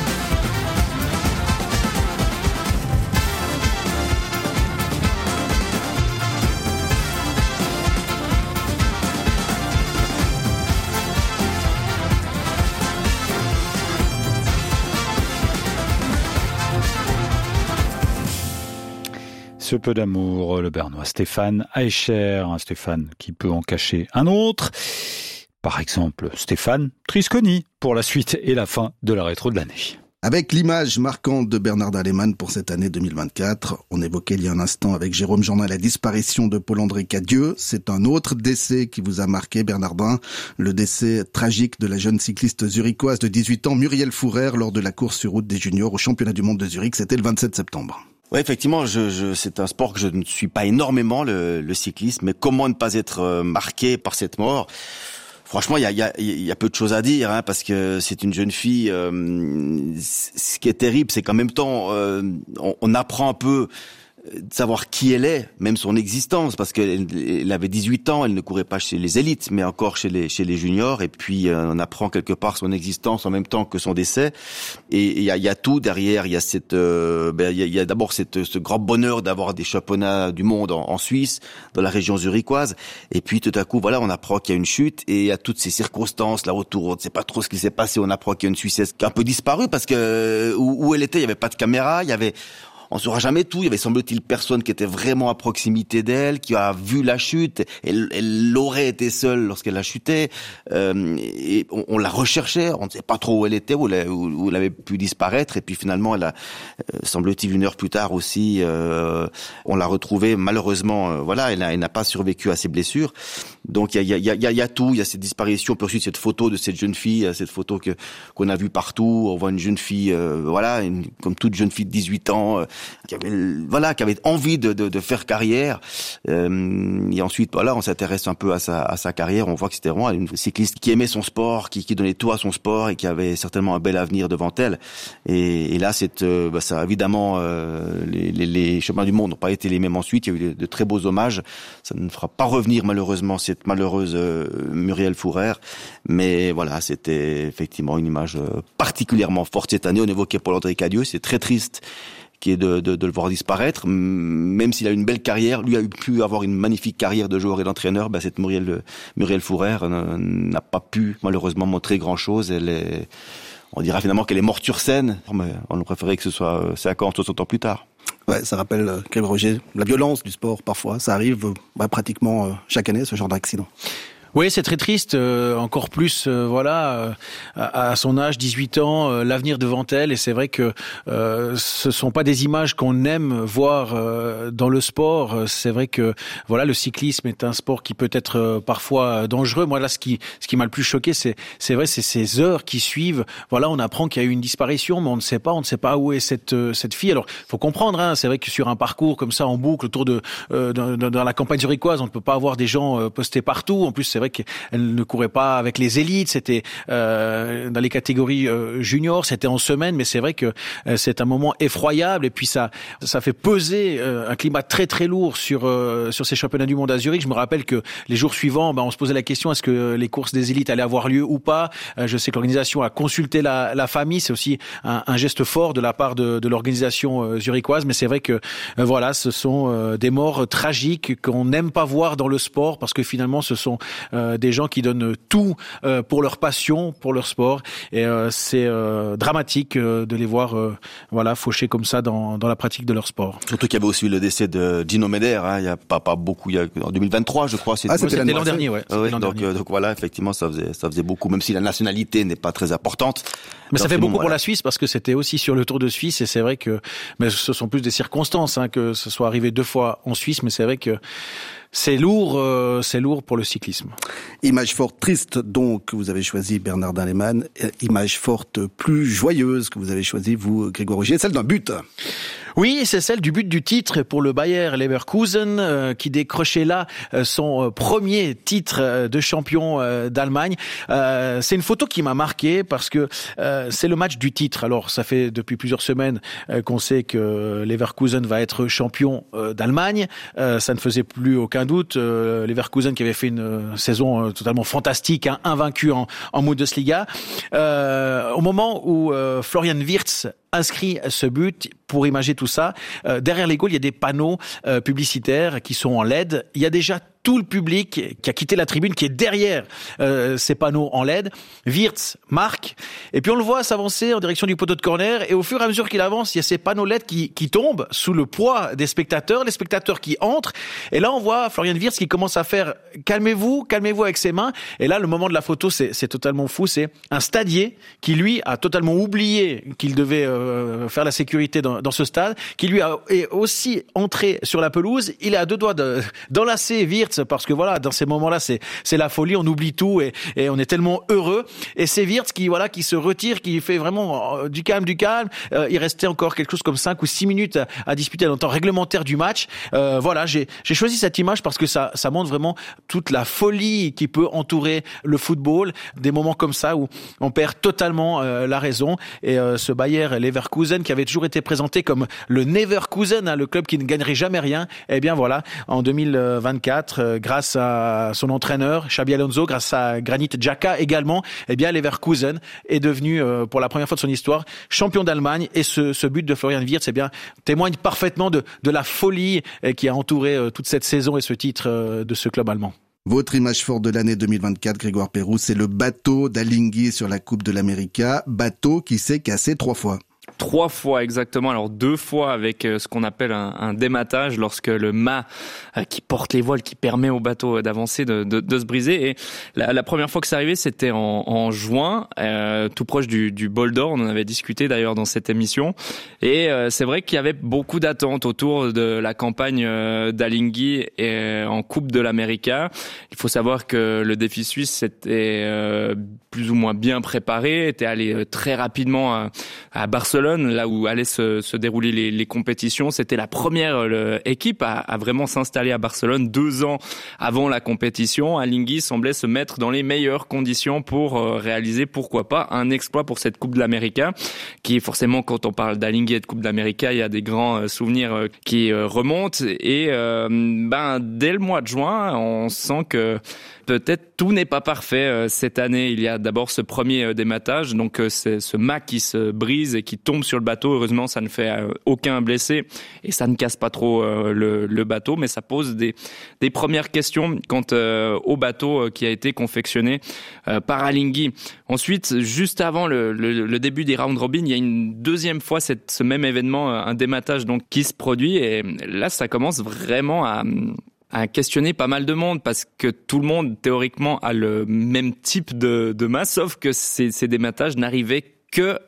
Ce peu d'amour, le Bernois Stéphane Aecher, un Stéphane qui peut en cacher un autre. Par exemple, Stéphane Trisconi pour la suite et la fin de la rétro de l'année. Avec l'image marquante de Bernardin Lehmann pour cette année deux mille vingt-quatre, on évoquait il y a un instant avec Jérôme Jourdain la disparition de Paul-André Cadieux. C'est un autre décès qui vous a marqué, Bernardin, le décès tragique de la jeune cycliste zurichoise de dix-huit ans, Muriel Fourère, lors de la course sur route des juniors au championnat du monde de Zurich. C'était le vingt-sept septembre. Oui, effectivement, je, je, c'est un sport que je ne suis pas énormément, le, le cyclisme, mais comment ne pas être marqué par cette mort? Franchement, il y a, y, a, y a peu de choses à dire, hein, parce que c'est une jeune fille. Euh, ce qui est terrible, c'est qu'en même temps, euh, on, on apprend un peu de savoir qui elle est, même son existence, parce qu'elle elle avait dix-huit ans, elle ne courait pas chez les élites, mais encore chez les chez les juniors, et puis euh, on apprend quelque part son existence en même temps que son décès, et il y a, y a tout derrière, il y a cette, euh, ben il y a, y a d'abord cette, ce grand bonheur d'avoir des championnats du monde en, en Suisse, dans la région zurichoise, et puis tout à coup, voilà, on apprend qu'il y a une chute, et il y a toutes ces circonstances, là autour, on ne sait pas trop ce qui s'est passé, on apprend qu'il y a une Suissesse qui a un peu disparu, parce que où, où elle était, il y avait pas de caméra, il y avait on saura jamais tout. Il y avait semble-t-il personne qui était vraiment à proximité d'elle, qui a vu la chute. Elle, elle aurait été seule lorsqu'elle a chuté. Euh, et on, on la recherchait, on ne sait pas trop où elle était, où elle, où, où elle avait pu disparaître. Et puis finalement, elle a, euh, semble-t-il, une heure plus tard aussi, euh, on l'a retrouvée. Malheureusement, euh, voilà, elle, a, elle n'a pas survécu à ses blessures. Donc il y a, il y a, il y a, il y a tout. Il y a cette disparition, puis ensuite cette photo de cette jeune fille, cette photo que qu'on a vue partout. On voit une jeune fille, euh, voilà, une, comme toute jeune fille de dix-huit ans, euh, qui avait, voilà, qui avait envie de, de, de faire carrière. Euh, et ensuite, voilà, on s'intéresse un peu à sa, à sa carrière. On voit que c'était vraiment une cycliste qui aimait son sport, qui, qui donnait tout à son sport et qui avait certainement un bel avenir devant elle. Et, et là, c'est, euh, bah, ça, évidemment, euh, les, les, les chemins du monde n'ont pas été les mêmes ensuite. Il y a eu de, de très beaux hommages. Ça ne fera pas revenir malheureusement cette malheureuse euh, Muriel Fourer. Mais voilà, c'était effectivement une image euh, particulièrement forte cette année. On évoquait Paul-André Cadieux. C'est très triste qui est de, de, de le voir disparaître, même s'il a une belle carrière, lui a pu avoir une magnifique carrière de joueur et d'entraîneur, ben cette Muriel, Muriel Fourer n'a pas pu malheureusement montrer grand chose. Elle est, on dira finalement qu'elle est morte sur scène, mais on préférait que ce soit cinquante, soixante ans plus tard. Ouais, ça rappelle, euh, Grégory Roger, la violence du sport parfois, ça arrive euh, bah, pratiquement euh, chaque année, ce genre d'accident. Oui, c'est très triste, euh, encore plus, euh, voilà, euh, à, à son âge, dix-huit ans, euh, l'avenir devant elle, et c'est vrai que euh, ce sont pas des images qu'on aime voir euh, dans le sport. C'est vrai que, voilà, le cyclisme est un sport qui peut être euh, parfois dangereux. Moi, là, ce qui, ce qui m'a le plus choqué, c'est, c'est vrai, c'est ces heures qui suivent. Voilà, on apprend qu'il y a eu une disparition, mais on ne sait pas, on ne sait pas où est cette euh, cette fille. Alors, faut comprendre, hein, c'est vrai que sur un parcours comme ça en boucle autour de euh, dans, dans la campagne zurichoise, on ne peut pas avoir des gens euh, postés partout. En plus, c'est vrai qu'elle ne courait pas avec les élites, c'était euh, dans les catégories euh, juniors, c'était en semaine, mais c'est vrai que euh, c'est un moment effroyable et puis ça ça fait peser euh, un climat très très lourd sur euh, sur ces championnats du monde à Zurich. Je me rappelle que les jours suivants, ben, on se posait la question est-ce que les courses des élites allaient avoir lieu ou pas. Euh, je sais que l'organisation a consulté la, la famille, c'est aussi un, un geste fort de la part de, de l'organisation euh, zurichoise, mais c'est vrai que euh, voilà, ce sont euh, des morts tragiques qu'on n'aime pas voir dans le sport parce que finalement ce sont euh, des gens qui donnent tout euh, pour leur passion, pour leur sport, et euh, c'est euh, dramatique euh, de les voir euh, voilà fauchés comme ça dans dans la pratique de leur sport. Surtout qu'il y avait aussi le décès de Gino Meder, hein, il y a pas pas beaucoup, il y a en deux mille vingt-trois je crois. Ah, c'était, c'était l'an dernier, ouais. Ah, ouais l'an donc dernier. Euh, donc voilà, effectivement ça faisait ça faisait beaucoup, même si la nationalité n'est pas très importante. Mais ça fait beaucoup moment, pour voilà. la Suisse parce que c'était aussi sur le Tour de Suisse et c'est vrai que, mais ce sont plus des circonstances hein, que ce soit arrivé deux fois en Suisse, mais c'est vrai que c'est lourd, euh, c'est lourd pour le cyclisme. Image forte triste donc vous avez choisi Bernardin Lehmann. Image forte plus joyeuse que vous avez choisi vous Grégory Roger, celle d'un but. Oui, c'est celle du but du titre pour le Bayer Leverkusen euh, qui décrochait là euh, son euh, premier titre euh, de champion euh, d'Allemagne. Euh, c'est une photo qui m'a marqué parce que euh, c'est le match du titre. Alors ça fait depuis plusieurs semaines euh, qu'on sait que Leverkusen va être champion euh, d'Allemagne. Euh, ça ne faisait plus aucun doute. Euh, Leverkusen qui avait fait une euh, saison euh, totalement fantastique, hein, invaincu en, en Bundesliga. Euh, au moment où euh, Florian Wirtz inscrit ce but, pour imager tout ça, euh, derrière les goals, il y a des panneaux euh, publicitaires qui sont en L E D. Il y a déjà tout le public qui a quitté la tribune, qui est derrière euh, ces panneaux en L E D. Wirtz marque, et puis on le voit s'avancer en direction du poteau de corner, et au fur et à mesure qu'il avance, il y a ces panneaux L E D qui, qui tombent sous le poids des spectateurs, les spectateurs qui entrent, et là on voit Florian Wirtz qui commence à faire « calmez-vous, calmez-vous » avec ses mains, et là le moment de la photo, c'est, c'est totalement fou, c'est un stadier qui lui a totalement oublié qu'il devait euh, faire la sécurité dans, dans ce stade, qui lui a est aussi entré sur la pelouse, il est à deux doigts de, d'enlacer Wirtz, parce que voilà, dans ces moments-là, c'est c'est la folie, on oublie tout et, et on est tellement heureux. Et c'est Wirtz qui voilà qui se retire, qui fait vraiment euh, du calme, du calme. Euh, il restait encore quelque chose comme cinq ou six minutes à, à disputer dans le temps réglementaire du match. Euh, voilà, j'ai j'ai choisi cette image parce que ça ça montre vraiment toute la folie qui peut entourer le football, des moments comme ça où on perd totalement euh, la raison. Et euh, ce Bayer Leverkusen qui avait toujours été présenté comme le Neverkusen, hein, le club qui ne gagnerait jamais rien, eh bien voilà, en deux mille vingt-quatre, euh, grâce à son entraîneur Xabi Alonso, grâce à Granit Xhaka également, eh bien Leverkusen est devenu euh, pour la première fois de son histoire champion d'Allemagne, et ce, ce but de Florian Wirtz, eh bien témoigne parfaitement de, de la folie euh, qui a entouré euh, toute cette saison et ce titre euh, de ce club allemand. Votre image forte de l'année deux mille vingt-quatre, Grégoire Perroux, c'est le bateau d'Alinghi sur la Coupe de l'América, bateau qui s'est cassé trois fois. Trois fois exactement, alors deux fois avec ce qu'on appelle un, un dématage, lorsque le mât euh, qui porte les voiles, qui permet au bateau d'avancer, de, de, de se briser. Et la, la première fois que c'est arrivé, c'était en, en juin, euh, tout proche du, du Bol d'Or. On en avait discuté d'ailleurs dans cette émission. Et euh, c'est vrai qu'il y avait beaucoup d'attentes autour de la campagne euh, d'Alinghi et, en Coupe de l'América. Il faut savoir que le défi suisse était euh, plus ou moins bien préparé, était allé très rapidement à, à Barcelone, là où allaient se, se dérouler les, les compétitions. C'était la première le, équipe à, à vraiment s'installer à Barcelone deux ans avant la compétition. Alinghi semblait se mettre dans les meilleures conditions pour euh, réaliser, pourquoi pas, un exploit pour cette Coupe de l'América, qui forcément, quand on parle d'Alinghi et de Coupe de l'América, il y a des grands euh, souvenirs euh, qui euh, remontent. Et euh, ben dès le mois de juin, on sent que peut-être tout n'est pas parfait cette année. Il y a d'abord ce premier dématage, donc c'est ce mât qui se brise et qui tombe sur le bateau. Heureusement, ça ne fait aucun blessé et ça ne casse pas trop le, le bateau, mais ça pose des, des premières questions quant au bateau qui a été confectionné par Alinghi. Ensuite, juste avant le, le, le début des round robin, il y a une deuxième fois cette, ce même événement, un dématage donc qui se produit, et là, ça commence vraiment à à questionner pas mal de monde, parce que tout le monde théoriquement a le même type de, de masse, sauf que ces, ces dématages n'arrivaient que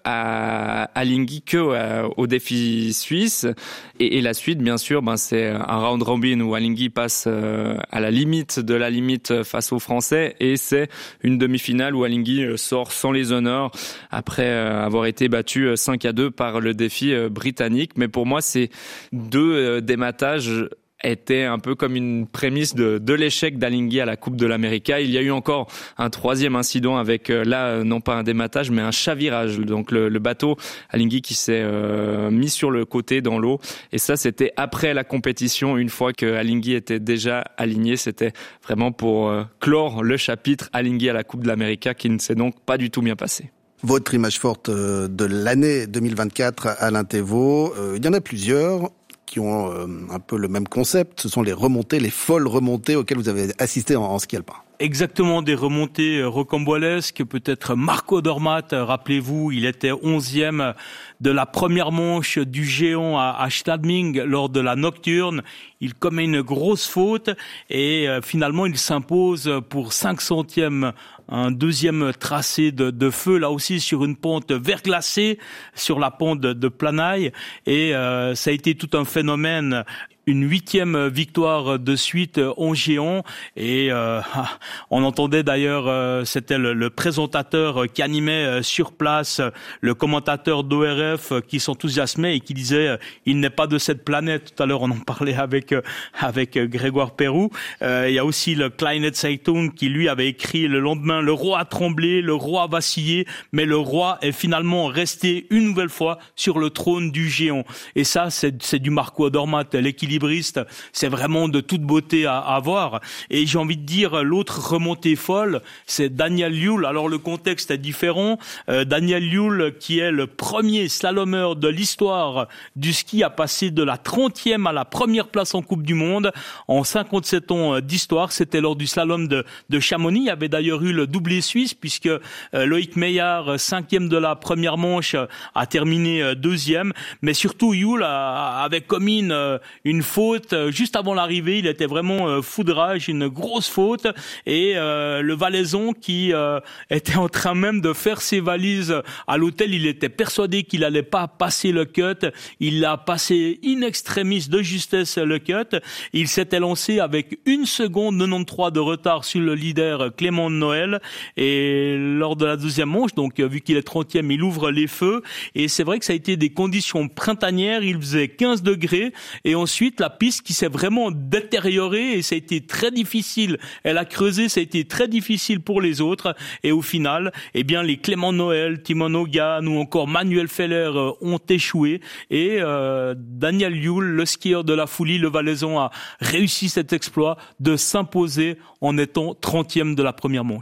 à Alinghi, que à, au défi suisse. Et, et la suite, bien sûr, ben c'est un round robin où Alinghi passe euh, à la limite de la limite face aux Français, et c'est une demi-finale où Alinghi sort sans les honneurs après euh, avoir été battu cinq à deux par le défi euh, britannique. Mais pour moi, ces deux euh, dématages était un peu comme une prémisse de, de l'échec d'Alinghi à la Coupe de l'América. Il y a eu encore un troisième incident avec, euh, là, non pas un dématage, mais un chavirage. Donc le, le bateau Alinghi qui s'est euh, mis sur le côté dans l'eau. Et ça, c'était après la compétition, une fois que Alinghi était déjà aligné. C'était vraiment pour euh, clore le chapitre Alinghi à la Coupe de l'América, qui ne s'est donc pas du tout bien passé. Votre image forte de l'année deux mille vingt-quatre, Alain Thévault, euh, il y en a plusieurs qui ont euh, un peu le même concept. Ce sont les remontées, les folles remontées auxquelles vous avez assisté en, en ski alpin. Exactement, des remontées rocambolesques. Peut-être Marco Dormat, rappelez-vous, il était onzième de la première manche du géant à, à Schladming lors de la nocturne. Il commet une grosse faute et euh, finalement il s'impose pour cinq centièmes. Un deuxième tracé de, de feu, là aussi sur une pente verglacée, sur la pente de, de Planaille. Et euh, ça a été tout un phénomène. Une huitième victoire de suite en géant, et euh, on entendait d'ailleurs, euh, c'était le, le présentateur qui animait euh, sur place, le commentateur d'O R F euh, qui s'enthousiasmait et qui disait euh, il n'est pas de cette planète. Tout à l'heure on en parlait avec euh, avec euh, Grégoire Perrou. Euh, il y a aussi le Kleine Zeitung qui lui avait écrit le lendemain: le roi a tremblé, le roi a vacillé, mais le roi est finalement resté une nouvelle fois sur le trône du géant. Et ça, c'est, c'est du Marco Dormat, l'équilibre. C'est vraiment de toute beauté à, à voir. Et j'ai envie de dire, l'autre remontée folle, c'est Daniel Yule. Alors le contexte est différent. Euh, Daniel Yule, qui est le premier slalomeur de l'histoire du ski, a passé de la trentième à la première place en Coupe du Monde en cinquante-sept ans d'histoire. C'était lors du slalom de, de Chamonix. Il y avait d'ailleurs eu le doublé suisse, puisque euh, Loïc Meillard, cinquième de la première manche, a terminé deuxième. Mais surtout, Yule avait commis une, une faute juste avant l'arrivée. Il était vraiment euh, foudrage, une grosse faute, et euh, le Valaisan qui euh, était en train même de faire ses valises à l'hôtel, il était persuadé qu'il allait pas passer le cut. Il a passé in extremis de justesse le cut. Il s'était lancé avec une seconde quatre-vingt-treize de retard sur le leader Clément Noël, et lors de la deuxième manche, donc vu qu'il est trentième, il ouvre les feux, et c'est vrai que ça a été des conditions printanières. Il faisait quinze degrés, et ensuite la piste qui s'est vraiment détériorée, et ça a été très difficile. Elle a creusé, ça a été très difficile pour les autres, et au final, eh bien, les Clément Noël, Timon Hogan ou encore Manuel Feller ont échoué, et euh, Daniel Yule, le skieur de la Foulie, le Valaisan, a réussi cet exploit de s'imposer en étant trentième de la première manche.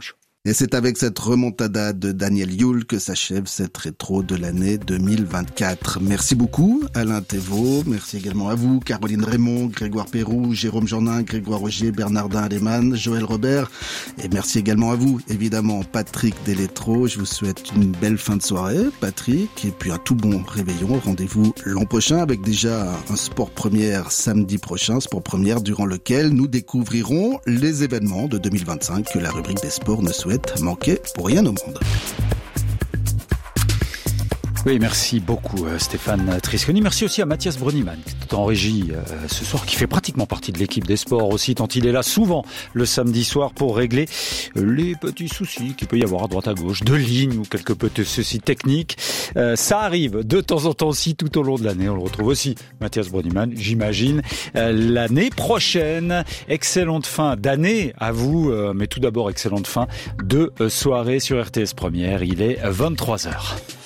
Et c'est avec cette remontada de Daniel Yule que s'achève cette rétro de l'année deux mille vingt-quatre. Merci beaucoup Alain Thévault, merci également à vous Caroline Raymond, Grégoire Pérou, Jérôme Jornin, Grégoire Rogier, Bernardin Alemann, Joël Robert, et merci également à vous évidemment Patrick Deletro. Je vous souhaite une belle fin de soirée Patrick, et puis un tout bon réveillon. Rendez-vous l'an prochain avec déjà un Sport Première samedi prochain, Sport Première durant lequel nous découvrirons les événements de deux mille vingt-cinq que la rubrique des sports ne souhaite manquer pour rien au monde. Oui, merci beaucoup Stéphane Trisconi. Merci aussi à Mathias Brunniman, qui est en régie euh, ce soir, qui fait pratiquement partie de l'équipe des sports aussi, tant il est là souvent le samedi soir pour régler les petits soucis qu'il peut y avoir à droite à gauche, de ligne ou quelques petits soucis techniques. Euh, ça arrive de temps en temps aussi tout au long de l'année. On le retrouve aussi, Mathias Brunniman, j'imagine, euh, l'année prochaine. Excellente fin d'année à vous, euh, mais tout d'abord excellente fin de euh, soirée sur R T S Première. Il est vingt-trois heures.